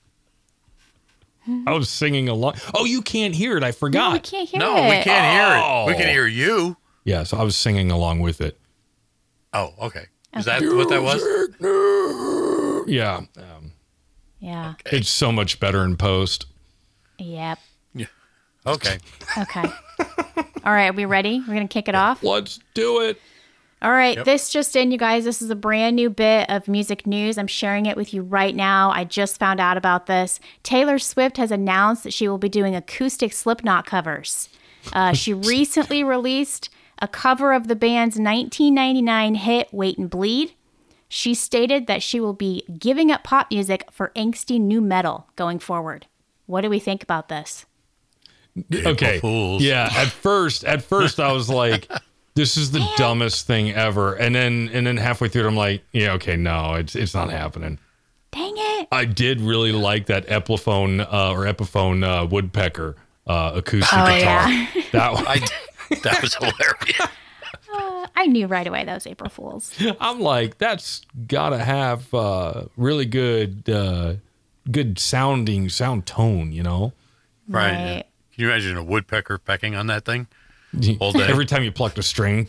I was singing along. Oh, you can't hear it. I No, forgot. we can't hear No, it. we can't hear it. We Oh. can hear you. Yeah, so I was singing along with it. Oh, okay. Is that what that was? Music news. Yeah. Um, Yeah. it's so much better in post. Yep. Okay. Okay. All right. Are we ready? We're going to kick it off. Let's do it. All right, Yep. this just in, you guys. This is a brand new bit of music news. I'm sharing it with you right now. I just found out about this. Taylor Swift has announced that she will be doing acoustic Slipknot covers. Uh, she recently released a cover of the band's nineteen ninety-nine hit, Wait and Bleed. She stated that she will be giving up pop music for angsty new metal going forward. What do we think about this? Okay. Fools. Yeah. At first, at first I was like, this is the dumbest thing ever. And then and then halfway through it, I'm like, yeah, okay, no, it's it's not happening. Dang it. I did really like that Epiphone uh, or Epiphone uh, woodpecker uh, acoustic Oh, guitar. yeah. That one, I, that was hilarious. I knew right away that was April Fool's. I'm like, that's gotta have uh, really good, uh, good sounding sound tone, you know. Right. Right. Can you imagine a woodpecker pecking on that thing? All day. Every time you plucked a string.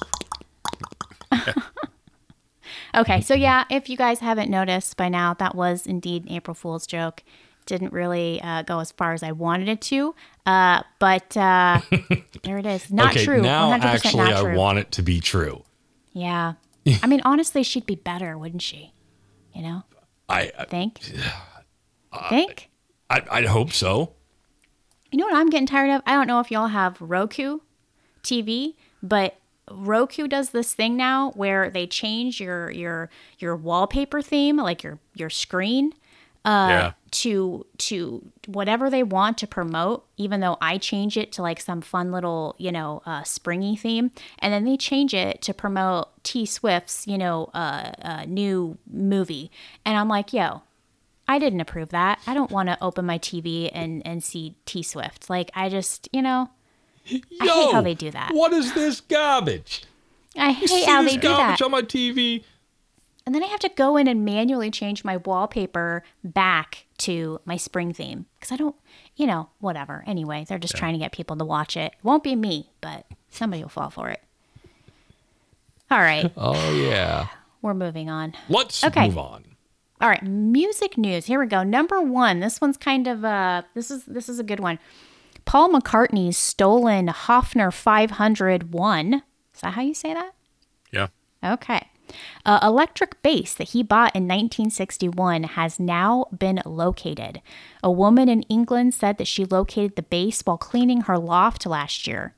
Okay, so yeah, if you guys haven't noticed by now, that was indeed an April Fool's joke. Didn't really uh, go as far as I wanted it to, uh, but uh, there it is. Not okay, true. now one hundred percent actually, not I true. want it to be true. Yeah. I mean, honestly, she'd be better, wouldn't she? You know? I, Think? Think? I, I'd hope so. You know what I'm getting tired of? I don't know if y'all have Roku T V, but Roku does this thing now where they change your your your wallpaper theme, like your your screen, uh, Yeah. to to whatever they want to promote. Even though I change it to like some fun little, you know, uh, springy theme, and then they change it to promote T Swift's, you know, uh, uh, new movie, and I'm like, yo. I didn't approve that. I don't want to open my T V and, and see T Swift. Like, I just, you know, I hate how they do that. What is this garbage? I You hate see how this they do garbage that. on my T V? And then I have to go in and manually change my wallpaper back to my spring theme. Because I don't, you know, whatever. Anyway, they're just trying to get people to watch it. It won't be me, but somebody will fall for it. All right, Oh yeah. we're moving on. Let's Okay. move on. All right, music news. Here we go. Number one. This one's kind of uh this is this is a good one. Paul McCartney's stolen Hofner five hundred one. Is that how you say that? Yeah. Okay. Uh, electric bass that he bought in nineteen sixty-one has now been located. A woman in England said that she located the bass while cleaning her loft last year.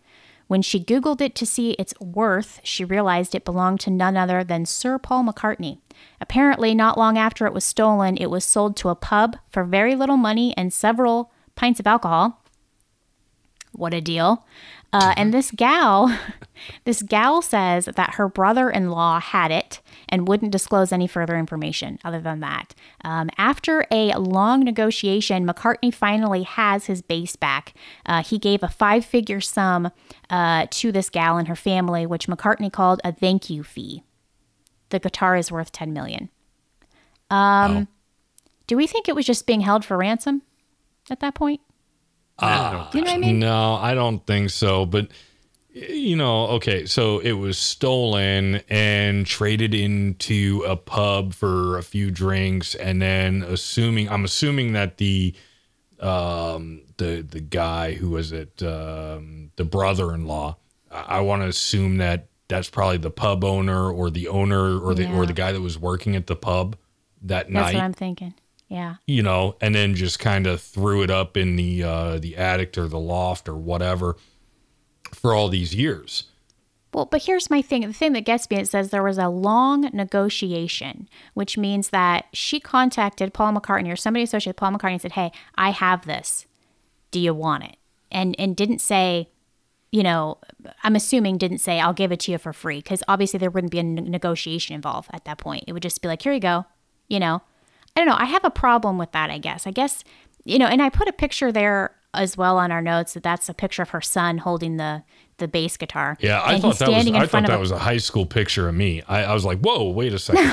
When she Googled it to see its worth, she realized it belonged to none other than Sir Paul McCartney. Apparently, not long after it was stolen, it was sold to a pub for very little money and several pints of alcohol. What a deal. Uh, and this gal, this gal says that her brother-in-law had it and wouldn't disclose any further information other than that. Um, after a long negotiation, McCartney finally has his bass back. Uh, he gave a five-figure sum uh, to this gal and her family, which McCartney called a thank you fee. The guitar is worth ten million dollars. Um, oh. Do we think it was just being held for ransom at that point? Uh, you know what I mean? No, I don't think so. But, you know, okay, so it was stolen and traded into a pub for a few drinks. And then assuming, I'm assuming that the, um, the, the guy who was it, um, the brother-in-law, I, I want to assume that that's probably the pub owner or the owner or the, Yeah. or the guy that was working at the pub that That's night. what I'm thinking. Yeah. You know, and then just kind of threw it up in the uh, the attic or the loft or whatever for all these years. Well, but here's my thing. The thing that gets me, it says there was a long negotiation, which means that she contacted Paul McCartney or somebody associated with Paul McCartney and said, hey, I have this. Do you want it? And and didn't say, you know, I'm assuming didn't say, I'll give it to you for free. Because obviously there wouldn't be a n- negotiation involved at that point. It would just be like, here you go, you know. I don't know. I have a problem with that, I guess. I guess, you know, and I put a picture there as well on our notes that that's a picture of her son holding the, the bass guitar. Yeah, I and thought he's that was standing in I front thought of that a- was a high school picture of me. I, I was like, whoa, wait a second.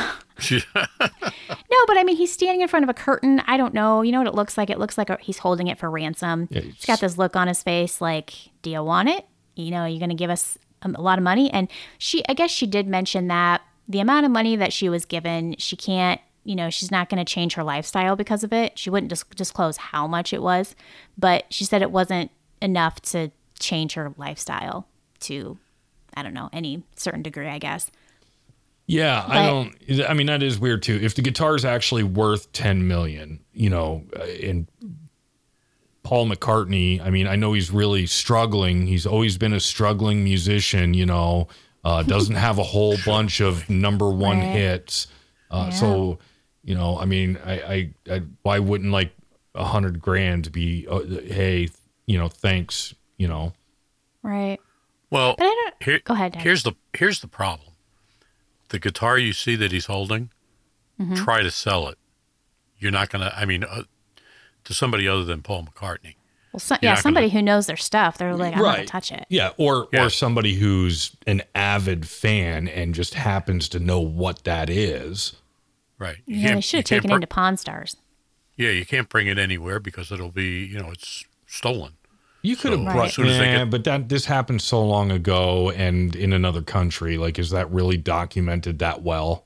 No, but I mean, he's standing in front of a curtain. I don't know. You know what it looks like? It looks like a, he's holding it for ransom. Yeah, he's got this look on his face like, do you want it? You know, you're going to give us a, a lot of money. And she, I guess she did mention that the amount of money that she was given, she can't, you know, she's not going to change her lifestyle because of it. She wouldn't dis- disclose how much it was, but she said it wasn't enough to change her lifestyle to, I don't know, any certain degree, I guess. Yeah, But- I don't. I mean, that is weird too. If the guitar is actually worth ten million, you know, uh, and Paul McCartney, I mean, I know he's really struggling. He's always been a struggling musician, you know, uh, doesn't have a whole bunch of number one Right. hits. Uh, Yeah. So, you know, I mean, I, I, I why wouldn't like a hundred grand be, uh, hey, you know, thanks, you know? Right. Well, But I don't, here, go ahead, Dad. here's the here's the problem. The guitar you see that he's holding, Mm-hmm. try to sell it. You're not gonna. I mean, uh, to somebody other than Paul McCartney. Well, so, You're yeah, not somebody gonna- who knows their stuff, they're like, I'm not going to touch it. Yeah, or Yeah. or somebody who's an avid fan and just happens to know what that is. Right. You Yeah, they can't- should have you can't taken br- it into Pawn Stars. Yeah, you can't bring it anywhere because it'll be, you know, it's stolen. You could have So, brought, as soon as they yeah, get- but that this happened so long ago and in another country. Like, is that really documented that well?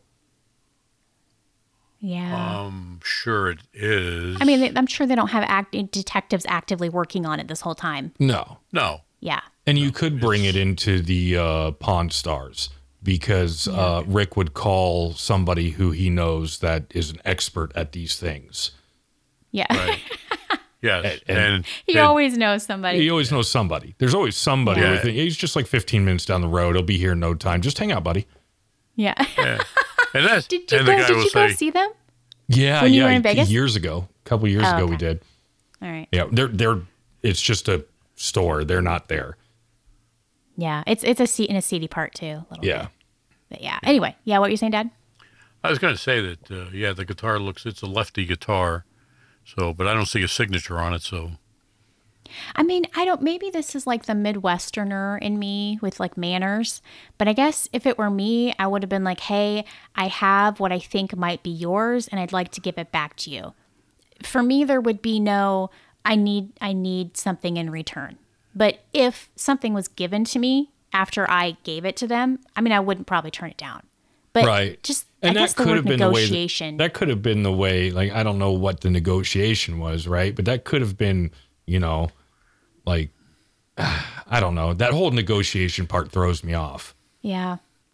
Yeah. Um, sure it is. I mean, they, I'm sure they don't have act- detectives actively working on it this whole time. No, no. Yeah. and you could bring it into the uh, Pawn Stars because uh, Rick would call somebody who he knows that is an expert at these things. Yeah. Right. Yes, And- and, he and- always knows somebody. He always knows somebody. There's always somebody. Yeah. With it. He's just like fifteen minutes down the road. He'll be here in no time. Just hang out, buddy. yeah. yeah. And that's Did you and the go, guy did will you go say, see them? Yeah, When you yeah. were in Vegas? Years ago, a couple years Oh, ago, we okay. did. All right. Yeah, they're they're. It's just a store. They're not there. Yeah. It's it's a seat in a seedy part too. A little Yeah. bit. But yeah. Anyway. Yeah. What were you saying, Dad? I was going to say that, uh, yeah, the guitar looks, it's a lefty guitar. So, but I don't see a signature on it. So, I mean, I don't, maybe this is like the Midwesterner in me with like manners, but I guess if it were me, I would have been like, hey, I have what I think might be yours and I'd like to give it back to you. For me, there would be no, I need, I need something in return. But if something was given to me after I gave it to them, I mean, I wouldn't probably turn it down. But Right. just, And I that guess the could word have been the way. negotiation. That, that could have been the way. Like, I don't know what the negotiation was, right? But that could have been, you know, like, I don't know. That whole negotiation part throws me off. yeah.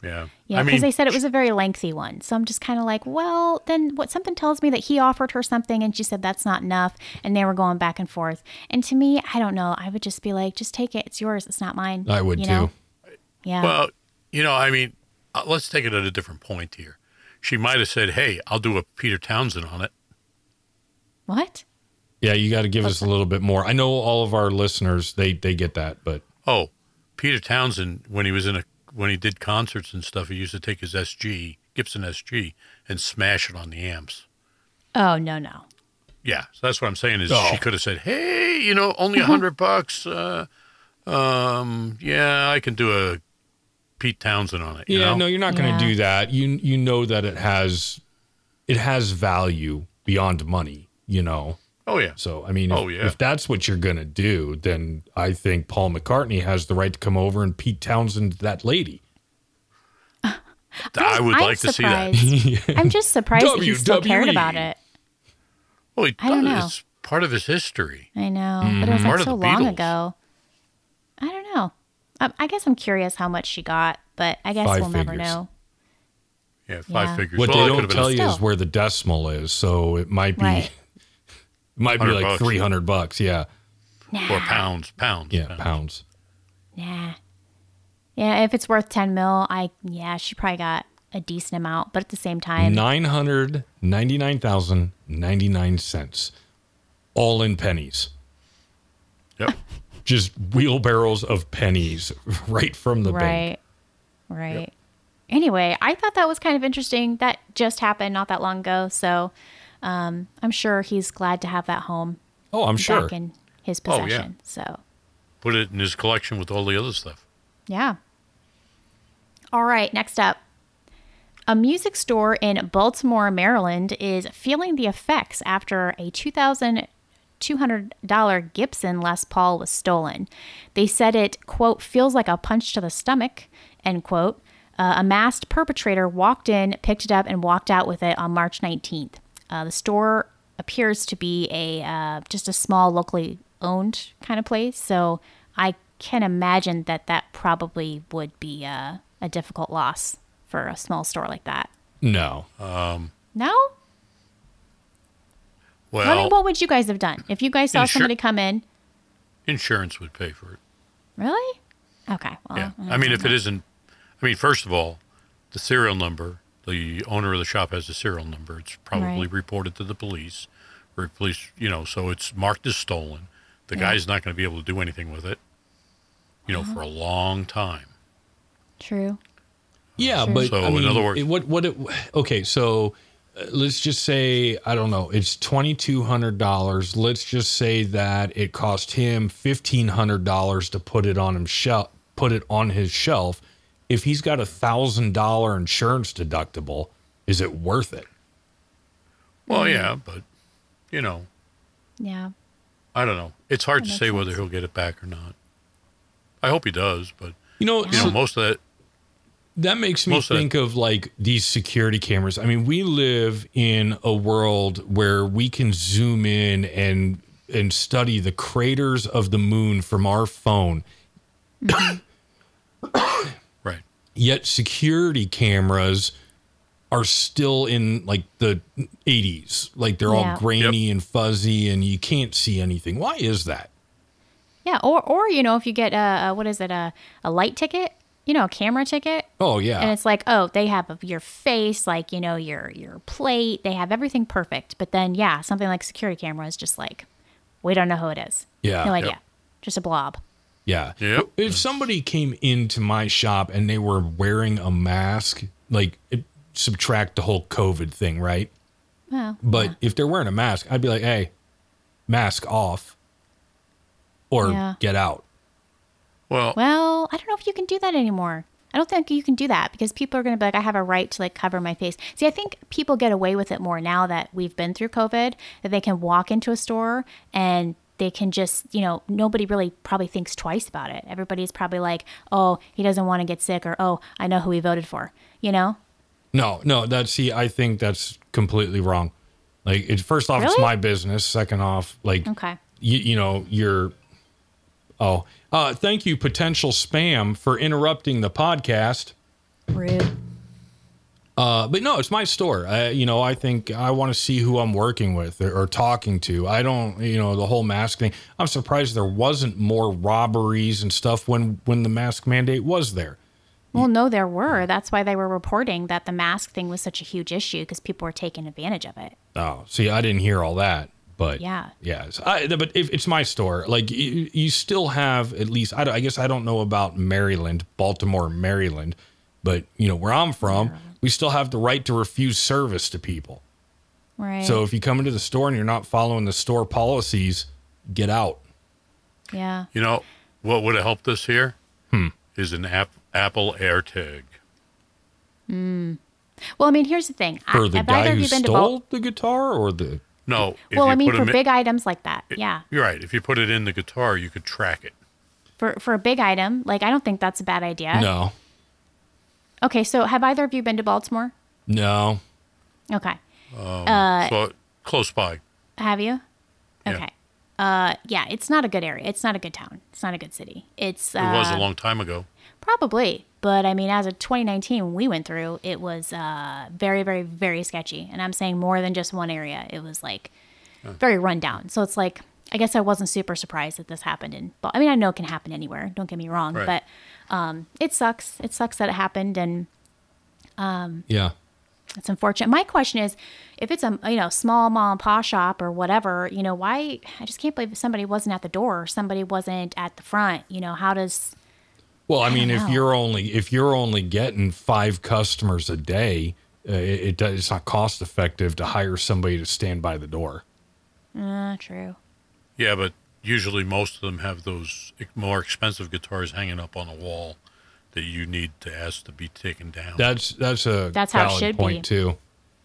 Yeah. Yeah, I because mean, they said it was a very lengthy one. So I'm just kind of like, well, then what? Something tells me that he offered her something and she said that's not enough. And they were going back and forth. And to me, I don't know. I would just be like, just take it. It's yours. It's not mine. I would you too. know? Yeah. well, you know, I mean, uh, let's take it at a different point here. She might have said, hey, I'll do a Peter Townsend on it. What? Yeah, you got to give us a little bit more. I know all of our listeners, they they get that, but Oh, Peter Townsend, when he was in a, when he did concerts and stuff, he used to take his S G, Gibson S G, and smash it on the amps. Oh, no, no. Yeah, so that's what I'm saying is Oh. she could have said, hey, you know, only a hundred bucks. Uh, um, yeah, I can do a Pete Townsend on it. You yeah, know? no, you're not going Yeah. to do that. You you know that it has it has value beyond money, you know. Oh, yeah. So, I mean, if, Oh, yeah. if that's what you're going to do, then I think Paul McCartney has the right to come over and Pete Townsend that lady. I would I'm like to see that. surprised. I'm just surprised that he still cared W W E. about it. Well, he I don't does. know. It's part of his history. I know, but it was Part like of so the long Beatles. ago. I don't know. I, I guess I'm curious how much she got, but I guess Five we'll never figures. know. Yeah, five Yeah. figures. What Well, they it don't could have been tell a- you is Still. where the decimal is, so it might be Right. it might be one hundred like bucks. three hundred bucks, yeah. or pounds, pounds. Yeah, pounds. Nah. Yeah, if it's worth ten mil, I yeah, she probably got a decent amount, but at the same time, nine hundred ninety-nine thousand ninety-nine cents. All in pennies. Yep. Just wheelbarrows of pennies right from the bank. right, right. Anyway, I thought that was kind of interesting. That just happened not that long ago, so um, I'm sure he's glad to have that home Oh, I'm sure. back in his Oh, yeah. possession. So Put it in his collection with all the other stuff. yeah. All right, next up. A music store in Baltimore, Maryland is feeling the effects after a two thousand two hundred dollars Gibson Les Paul was stolen. They said it, quote, feels like a punch to the stomach, end quote. Uh, a masked perpetrator walked in, picked it up, and walked out with it on March nineteenth. Uh, the store appears to be a uh, just a small, locally owned kind of place, so I can imagine that that probably would be uh, a difficult loss for a small store like that. No. No? Well, I mean, what would you guys have done if you guys saw Insur- somebody come in? insurance would pay for it. Really? Okay. Well, Yeah. I mean, if it isn't, I mean, first of all, the serial number, the owner of the shop has a serial number. It's probably Right. reported to the police, or police, you know, so it's marked as stolen. The Yeah. guy's not going to be able to do anything with it, you know, for a long time. True. Yeah, Sure. but So, I in mean, other words- it- what what it, okay, so uh, let's just say I don't know, it's twenty-two hundred dollars. Let's just say that it cost him fifteen hundred dollars to put it on him shelf, put it on his shelf. If he's got a one thousand dollars insurance deductible, is it worth it? Well, yeah, but, you know, Yeah. I don't know. It's hard That to makes say whether sense. he'll get it back or not. I hope he does, but, You know, you so know, most of that, that makes me most of think of like these security cameras. I mean, we live in a world where we can zoom in and and study the craters of the moon from our phone. right. Yet security cameras are still in like the eighties. Like they're Yeah. all grainy and fuzzy and you can't see anything. Why is that? Yeah. Or, or you know, if you get a, a what is it, a, a light ticket, you know, a camera ticket, Oh, yeah. and it's like, oh, they have your face, like, you know, your your plate, they have everything perfect. But then, yeah, something like security camera is just like, we don't know who it is. Yeah. No Yep. idea. Just a blob. Yeah. Yep. If somebody came into my shop and they were wearing a mask, like it, subtract the whole COVID thing, right? Well, But yeah. if they're wearing a mask, I'd be like, hey, mask off or Yeah. get out. Well, Well, I don't know if you can do that anymore. I don't think you can do that because people are going to be like, I have a right to like cover my face. See, I think people get away with it more now that we've been through COVID, that they can walk into a store and they can just, you know, nobody really probably thinks twice about it. Everybody's probably like, oh, he doesn't want to get sick, or, oh, I know who he voted for, you know? No, no, that's, see, I think that's completely wrong. Like, it, first off, it's Really? my business. Second off, like, Okay. you, you know, you're, oh, uh, thank you, potential spam, for interrupting the podcast. Rude. Uh, but no, it's my store. I, you know, I think I want to see who I'm working with or, or talking to. I don't, you know, the whole mask thing. I'm surprised there wasn't more robberies and stuff when when the mask mandate was there. Well, no, there were. That's why they were reporting that the mask thing was such a huge issue because people were taking advantage of it. Oh, see, I didn't hear all that. But Yeah. yeah, so I, but if it's my store, like you, you still have at least, I, don't- I guess I don't know about Maryland, Baltimore, Maryland, but you know, where I'm from, we still have the right to refuse service to people. Right. So if you come into the store and you're not following the store policies, get out. Yeah. You know, what would have helped us here Hmm. is an app, Apple AirTag. Well, I mean, here's the thing. For I, the have guy either of who you been to stole Bal- the guitar or the, No. If Well, you I mean, put for 'em in- big items like that. Yeah. You're right. If you put it in the guitar, you could track it. For for a big item, like I don't think that's a bad idea. no, Okay, so have either of you been to Baltimore? no. Okay. So close by. Have you? Yeah. Okay. Uh, yeah, it's not a good area. It's not a good town. It's not a good city. It's uh, It was a long time ago. probably, but I mean, as of twenty nineteen, when we went through, it was uh, very, very, very sketchy. And I'm saying more than just one area. It was like very rundown. So it's like, I guess I wasn't super surprised that this happened in. But I mean, I know it can happen anywhere. Don't get me wrong, Right. but um, it sucks. It sucks that it happened, and Yeah. it's unfortunate. My question is, if it's a you know small mom and pop shop or whatever, you know, why? I just can't believe somebody wasn't at the door, or somebody wasn't at the front. You know, how does? Well, I mean, don't if know. you're only if you're only getting five customers a day, uh, it, it does, it's not cost effective to hire somebody to stand by the door. Uh, true. Yeah, but usually most of them have those more expensive guitars hanging up on a wall that you need to ask to be taken down. That's that's a That's how it valid should point be. too.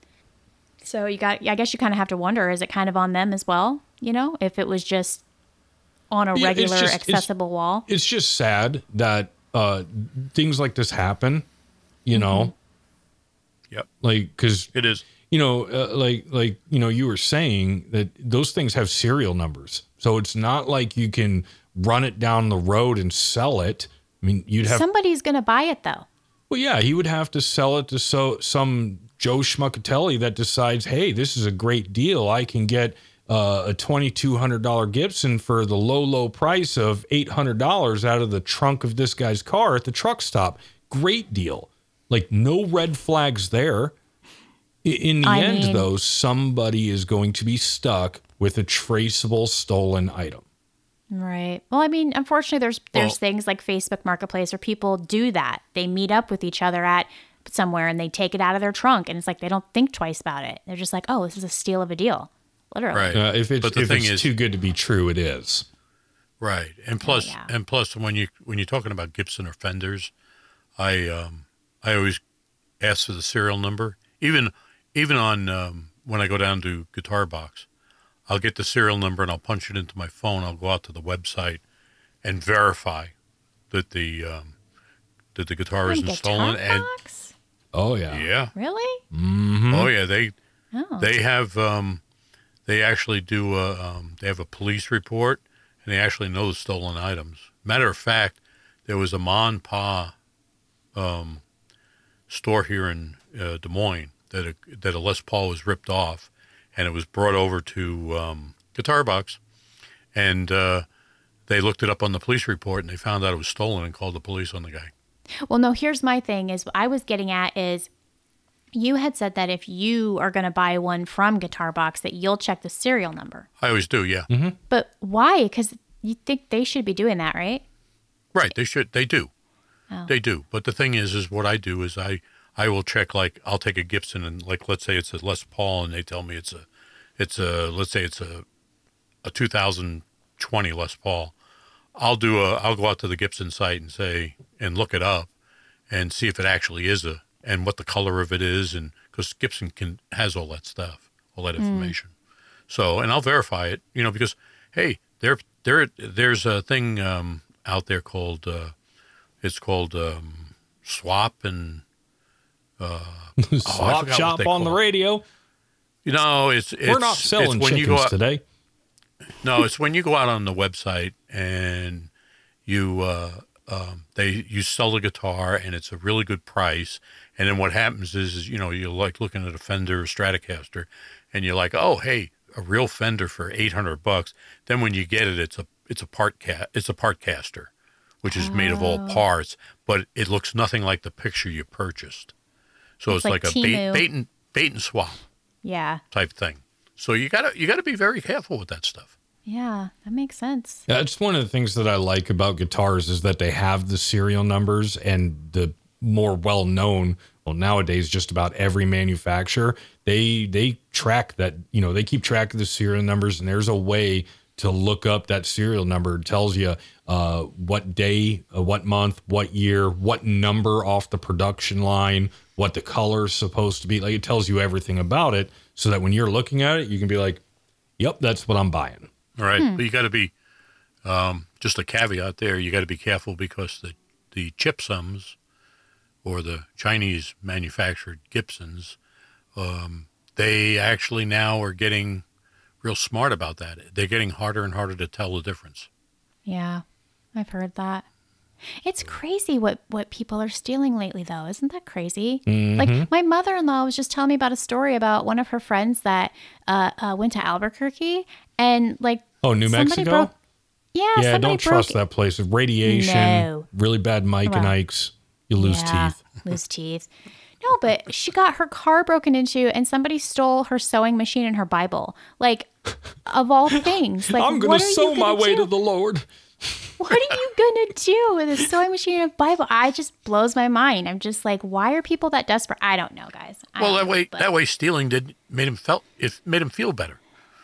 So you got. I guess you kind of have to wonder: is it kind of on them as well? You know, if it was just on a Yeah, it's regular just- it's- accessible wall. It's just sad that uh, things like this happen. You know, Yep, like because it is. you know, uh, like like you know, you were saying that those things have serial numbers, so it's not like you can run it down the road and sell it. I mean, you'd have Somebody's gonna buy it though. well, yeah, he would have to sell it to so some Joe Schmuckatelli that decides, hey, this is a great deal. I can get uh, a twenty-two hundred dollars Gibson for the low, low price of eight hundred dollars out of the trunk of this guy's car at the truck stop. Great deal. Like no red flags there. I- In the I end, mean- though, somebody is going to be stuck with a traceable stolen item. Right. Well, I mean, unfortunately, there's there's Well- things like Facebook Marketplace where people do that. They meet up with each other at somewhere and they take it out of their trunk, and it's like they don't think twice about it. They're just like, "Oh, this is a steal of a deal," literally. Right. Uh, if it's But the if thing it's is- too good to be true, it is. Right, and plus, yeah. and plus, when you when you're talking about Gibson or Fenders, I um, I always ask for the serial number. Even even on um, when I go down to Guitar Box, I'll get the serial number and I'll punch it into my phone. I'll go out to the website and verify that the um, that the guitar On isn't Guitar stolen. And Box? Oh yeah. yeah, Really? oh yeah, they Oh. they have um, they actually do a um, they have a police report and they actually know the stolen items. Matter of fact, there was a Ma and Pa um, store here in uh, Des Moines that a, that a Les Paul was ripped off, and it was brought over to um, Guitar Box, and uh, they looked it up on the police report and they found out it was stolen and called the police on the guy. Well, no, here's my thing is what I was getting at is you had said that if you are going to buy one from Guitar Box that you'll check the serial number. I always do, yeah. But why? Because you think they should be doing that, right? Right, they should. They do. Oh. They do. But the thing is, is what I do is I, I will check, like, I'll take a Gibson and, like, let's say it's a Les Paul and they tell me it's a, it's a, let's say it's a, a two thousand twenty Les Paul. I'll do a, I'll go out to the Gibson site and say, and look it up and see if it actually is a, and what the color of it is. And because Gibson can, has all that stuff, all that information. So, and I'll verify it, you know, because, hey, there, there, there's a thing um, out there called, uh, it's called um, Swap and Swap forgot shop what they on the call it. radio. you know, it's, it's We're not it's selling when you go chickens out, today. No, it's when you go out on the website and you uh, um, they you sell the guitar and it's a really good price, and then what happens is, is you know you're like looking at a Fender Stratocaster, and you're like, oh hey, a real Fender for eight hundred bucks. Then when you get it, it's a it's a part ca- it's a part caster, which is made of all parts, but it looks nothing like the picture you purchased. So It's it's, like like, a bait, Temu. bait and bait and swap Yeah. type thing. So you gotta you gotta be very careful with that stuff. Yeah, that makes sense. That's one of the things that I like about guitars is that they have the serial numbers, and the more well-known, well, nowadays just about every manufacturer, they they track that, you know, they keep track of the serial numbers, and there's a way to look up that serial number. It tells you uh, what day, uh, what month, what year, what number off the production line, what the color is supposed to be. Like, it tells you everything about it, so that when you're looking at it, you can be like, yep, that's what I'm buying. All right, but you got to be um, just a caveat there. You got to be careful because the the Chipsums or the Chinese manufactured Gibsons, um, they actually now are getting real smart about that. They're getting harder and harder to tell the difference. Yeah, I've heard that. It's crazy what, what people are stealing lately, though. Isn't that crazy? Like, my mother-in-law was just telling me about a story about one of her friends that uh, uh, went to Albuquerque, and like, Oh, New somebody Mexico? broke- yeah, Yeah, somebody don't trust broke- that place. With radiation, No. really bad Mike and Well, Ike's, you lose Yeah, teeth. lose teeth. No, but she got her car broken into, and somebody stole her sewing machine and her Bible. Like, of all things, like, I'm going what to are you sew my gonna way do? to the Lord. What are you gonna do with a sewing machine and a Bible? I just blows my mind. I'm just like, why are people that desperate? I don't know, guys. I Well, don't that know, way but that way stealing did made him felt it made him feel better.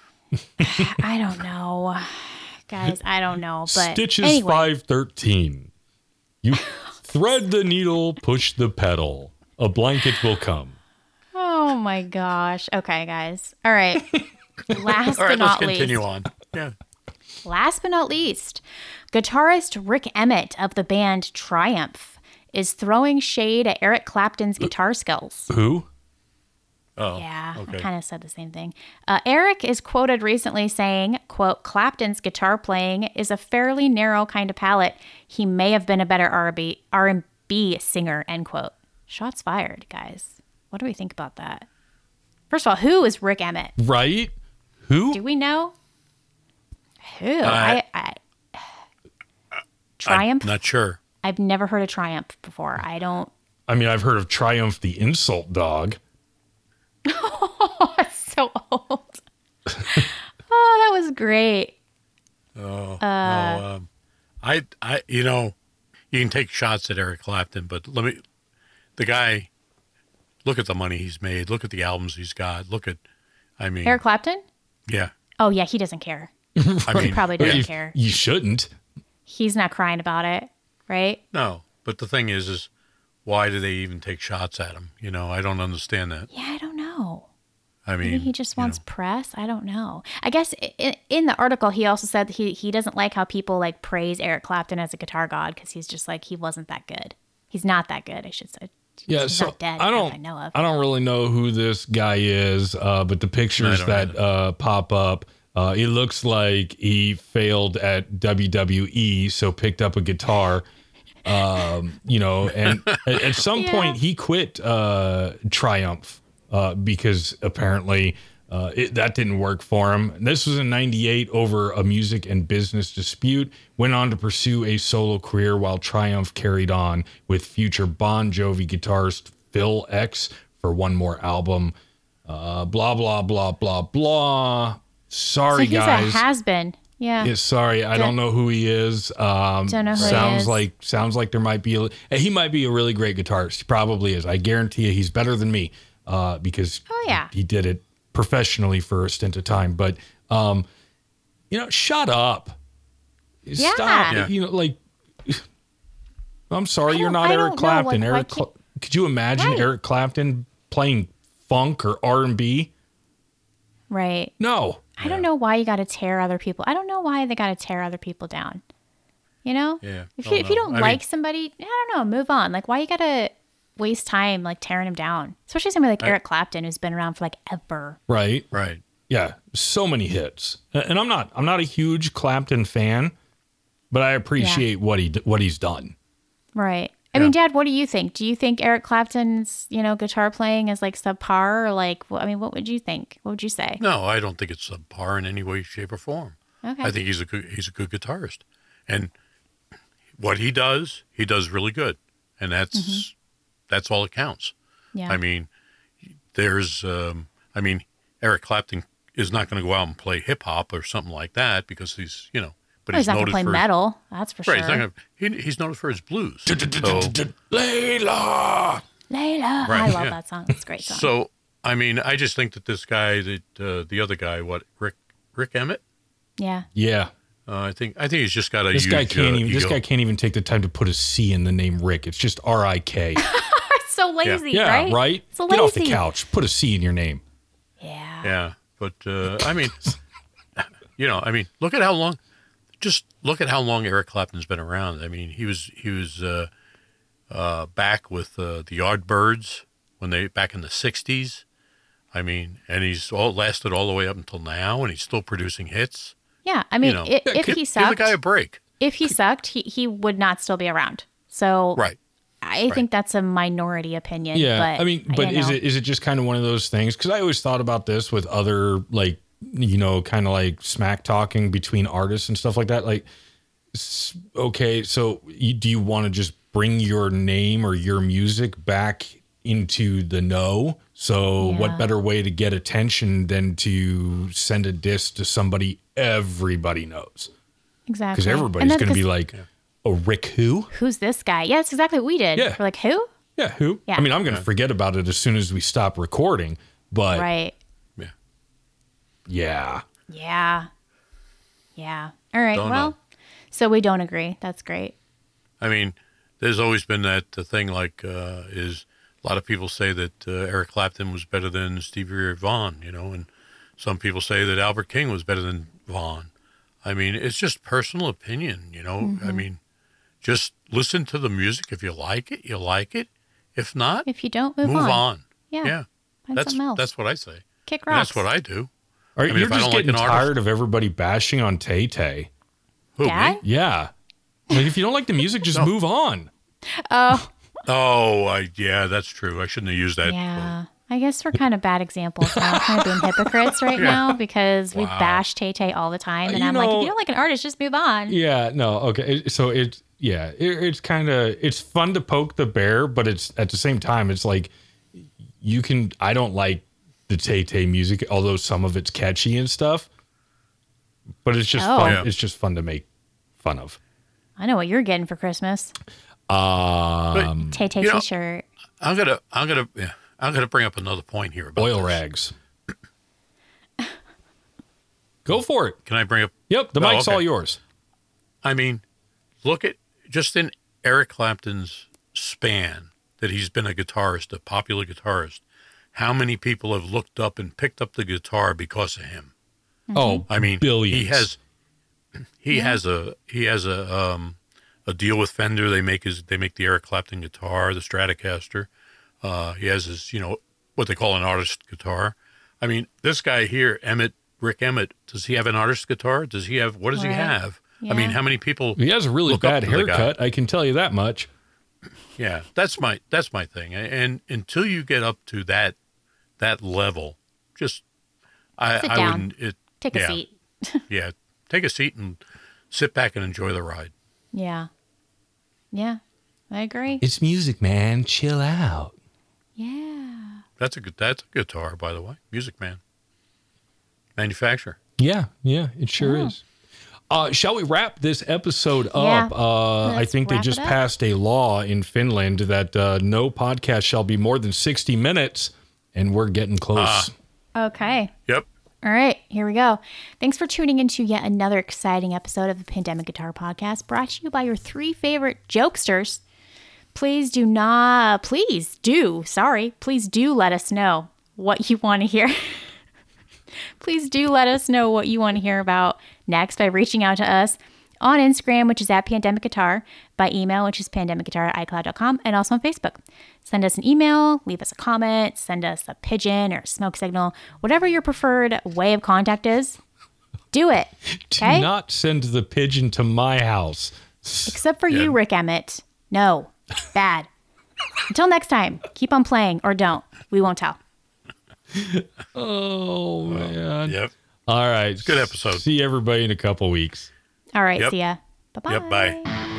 I don't know, guys. I don't know. But Stitches anyway, five thirteen. You thread the needle, push the pedal. A blanket will come. oh my gosh. Okay, guys. All right. Last All but right, let's not continue least, on. Yeah. last but not least, guitarist Rick Emmett of the band Triumph is throwing shade at Eric Clapton's guitar skills. Who? Oh, Yeah, okay. I kind of said the same thing. Uh, Eric is quoted recently saying, quote, Clapton's guitar playing is a fairly narrow kind of palette. He may have been a better R and B R and B singer, end quote. Shots fired, guys. What do we think about that? First of all, who is Rick Emmett? Right? Who? Do we know? Who? Uh, I, I Triumph? I'm not sure. I've never heard of Triumph before. I don't. I mean, I've heard of Triumph the Insult Dog. Oh, it's so old. Oh, that was great. Oh, Uh, no, um, I, I, you know, you can take shots at Eric Clapton, but let me, the guy, look at the money he's made. Look at the albums he's got. Look at, I mean, Eric Clapton? yeah, Oh, yeah, he doesn't care. I mean, He probably doesn't you, care. you shouldn't. He's not crying about it, right? no, but the thing is, is why do they even take shots at him? You know, I don't understand that. Yeah, I don't know. I mean, Maybe he just you wants know. press. I don't know. I guess in, in the article, he also said that he, he doesn't like how people like praise Eric Clapton as a guitar god because he's just like, he wasn't that good. He's not that good, I should say. Yeah, He's so not dead, I that don't I know of. I don't really know who this guy is, uh, but the pictures don't that either. uh, pop up, uh, it looks like he failed at W W E, so picked up a guitar. Um, you know, and at, at some Yeah. point he quit uh, Triumph uh, because apparently uh, it, that didn't work for him. This was in ninety-eight over a music and business dispute. Went on to pursue a solo career while Triumph carried on with future Bon Jovi guitarist Phil X for one more album. Uh, blah, blah, blah, blah, blah. Sorry, so he's guys. a has-been. Yeah. Yeah, sorry, I don't know who he is. Um, Don't know who he sounds is. like sounds like there might be a, and he might be a really great guitarist. He probably is. I guarantee you, he's better than me uh, because Oh, yeah. he, he did it professionally for a stint of time. But um, you know, shut up. Yeah. Stop. Yeah. You know, like I'm sorry, I you're don't- not I Eric don't know, Clapton. like, why Eric, Cla- can't- could you imagine Right. Eric Clapton playing funk or R and B? Right. No. I don't know why you got to tear other people. I don't know why they got to tear other people down. You know? Yeah, If I you, don't if you know. don't I like mean- somebody, I don't know, move on. Like, why you got to waste time like tearing him down? Especially somebody like Eric Clapton who's been around for like ever. Right. Right. Yeah, so many hits. And I'm not I'm not a huge Clapton fan, but I appreciate what he what he's done. Right. I Yeah. mean, Dad, what do you think? Do you think Eric Clapton's, you know, guitar playing is like subpar, or like, wh- I mean, what would you think? What would you say? No, I don't think it's subpar in any way, shape, or form. Okay. I think he's a good he's a good guitarist, and what he does, he does really good, and that's that's all that counts. Yeah. I mean, there's, um, I mean, Eric Clapton is not going to go out and play hip hop or something like that because he's, you know, but Well, he's he's not noted gonna play for metal. That's for His, right. He's, sure. not gonna, he, he's noted for his blues. So, Layla. Layla. Right, I love yeah. that song. It's a great song. so I mean, I just think that this guy, that uh, the other guy, what Rick Rick Emmett, yeah. Yeah. uh, I think I think he's just got a This huge, guy can't uh, even. This ego. guy can't even take the time to put a C in the name Rick. It's just R I K. It's so lazy, Yeah, right? right. So Get off the lazy. couch. Put a C in your name. Yeah. Yeah, but uh, I mean, you know, I mean, look at how long. Just look at how long Eric Clapton's been around. I mean, he was he was uh, uh, back with uh, the Yardbirds when they back in the sixties. I mean, and he's all lasted all the way up until now, and he's still producing hits. Yeah. I mean, You know. i- Yeah, if give, he give the sucked, guy a break. if he sucked, he, he would not still be around. So Right. I think that's a minority opinion. Yeah, but, I mean, but you is know. it is it just kind of one of those things? Because I always thought about this with other, like, you know, kind of like smack talking between artists and stuff like that. Like, s- okay, so you, do you want to just bring your name or your music back into the know? So Yeah. what better way to get attention than to send a diss to somebody everybody knows? Exactly. Because And everybody's that's going to be 'cause like, oh, Rick who? who's this guy? Yeah, that's exactly what we did. Yeah. We're like, who? Yeah, who? Yeah. I mean, I'm going to forget about it as soon as we stop recording. But Right. Yeah. yeah. Yeah. Yeah. All right. Don't well, know. so we don't agree. That's great. I mean, there's always been that uh, thing like uh, is a lot of people say that uh, Eric Clapton was better than Stevie Ray Vaughan, you know, and some people say that Albert King was better than Vaughan. I mean, it's just personal opinion, you know. Mm-hmm. I mean, just listen to the music. If you like it, you like it. If not, If you don't, move, move on. on. Yeah. Yeah, Find that's something else. that's what I say. Kick And rocks. that's what I do. Are, mean, you're if I just don't like getting an artist- tired of everybody bashing on Tay Tay. Who, Dad? me? Yeah. Like, if you don't like the music, just No. move on. Oh, Oh, I, yeah, that's true. I shouldn't have used that. yeah. I guess we're kind of bad examples now. We're kind of being hypocrites right now because we Wow. bash Tay Tay all the time. And You I'm like, know- if you don't like an artist, just move on. Yeah. No. Okay. It- So it's, yeah, it, it's kind of, it's fun to poke the bear, but it's at the same time, it's like, you can, I don't like the Tay Tay music, although some of it's catchy and stuff, but it's just Oh. fun. Yeah. It's just fun to make fun of. I know what you're getting for Christmas. Um, Tay Tay You know- t-shirt. I'm gonna, I'm gonna, yeah, I'm gonna bring up another point here about oil this. rags. Go for it. Can I bring up? Yep. The Oh, mic's okay. all yours. I mean, look at just in Eric Clapton's span that he's been a guitarist, a popular guitarist. How many people have looked up and picked up the guitar because of him? Oh, I mean, billions. he has, he has a, he has a, um, a deal with Fender. They make his, they make the Eric Clapton guitar, the Stratocaster. Uh, he has his, you know, what they call an artist guitar. I mean, this guy here, Emmett, Rick Emmett, does he have an artist guitar? Does he have, what does he Right. have? I mean, Yeah. how many people? He has a really look up bad to the guy. haircut. I can tell you that much. Yeah, that's my that's my thing. And until you get up to that that level, just I, Sit I down. wouldn't. It, Take a yeah, seat. Yeah, take a seat and sit back and enjoy the ride. Yeah. Yeah. I agree. It's music, man. Chill out. Yeah. That's a good. That's a guitar, by the way. Music Man, manufacturer. Yeah, yeah, it sure Oh. is. Uh, shall we wrap this episode Yeah. up? Uh, I Let's think they wrap just it up. passed a law in Finland that uh, no podcast shall be more than sixty minutes, and we're getting close. Okay. Yep. All right, here we go. Thanks for tuning into yet another exciting episode of the Pandemic Guitar Podcast, brought to you by your three favorite jokesters. Please do not, please do, sorry, please do let us know what you want to hear. Please do let us know what you want to hear about next by reaching out to us on Instagram, which is at Pandemic Guitar, by email, which is pandemicguitar at icloud dot com, and also on Facebook. Send us an email, leave us a comment, send us a pigeon or a smoke signal, whatever your preferred way of contact is. Do it. Okay? Do not send the pigeon to my house. Except for Yeah. you, Rick Emmett. No. Bad. Until next time, keep on playing or don't. We won't tell. Oh, man. Yep. All right. Good episode. See everybody in a couple weeks. All right. Yep. See ya. Bye-bye. Yep. Bye.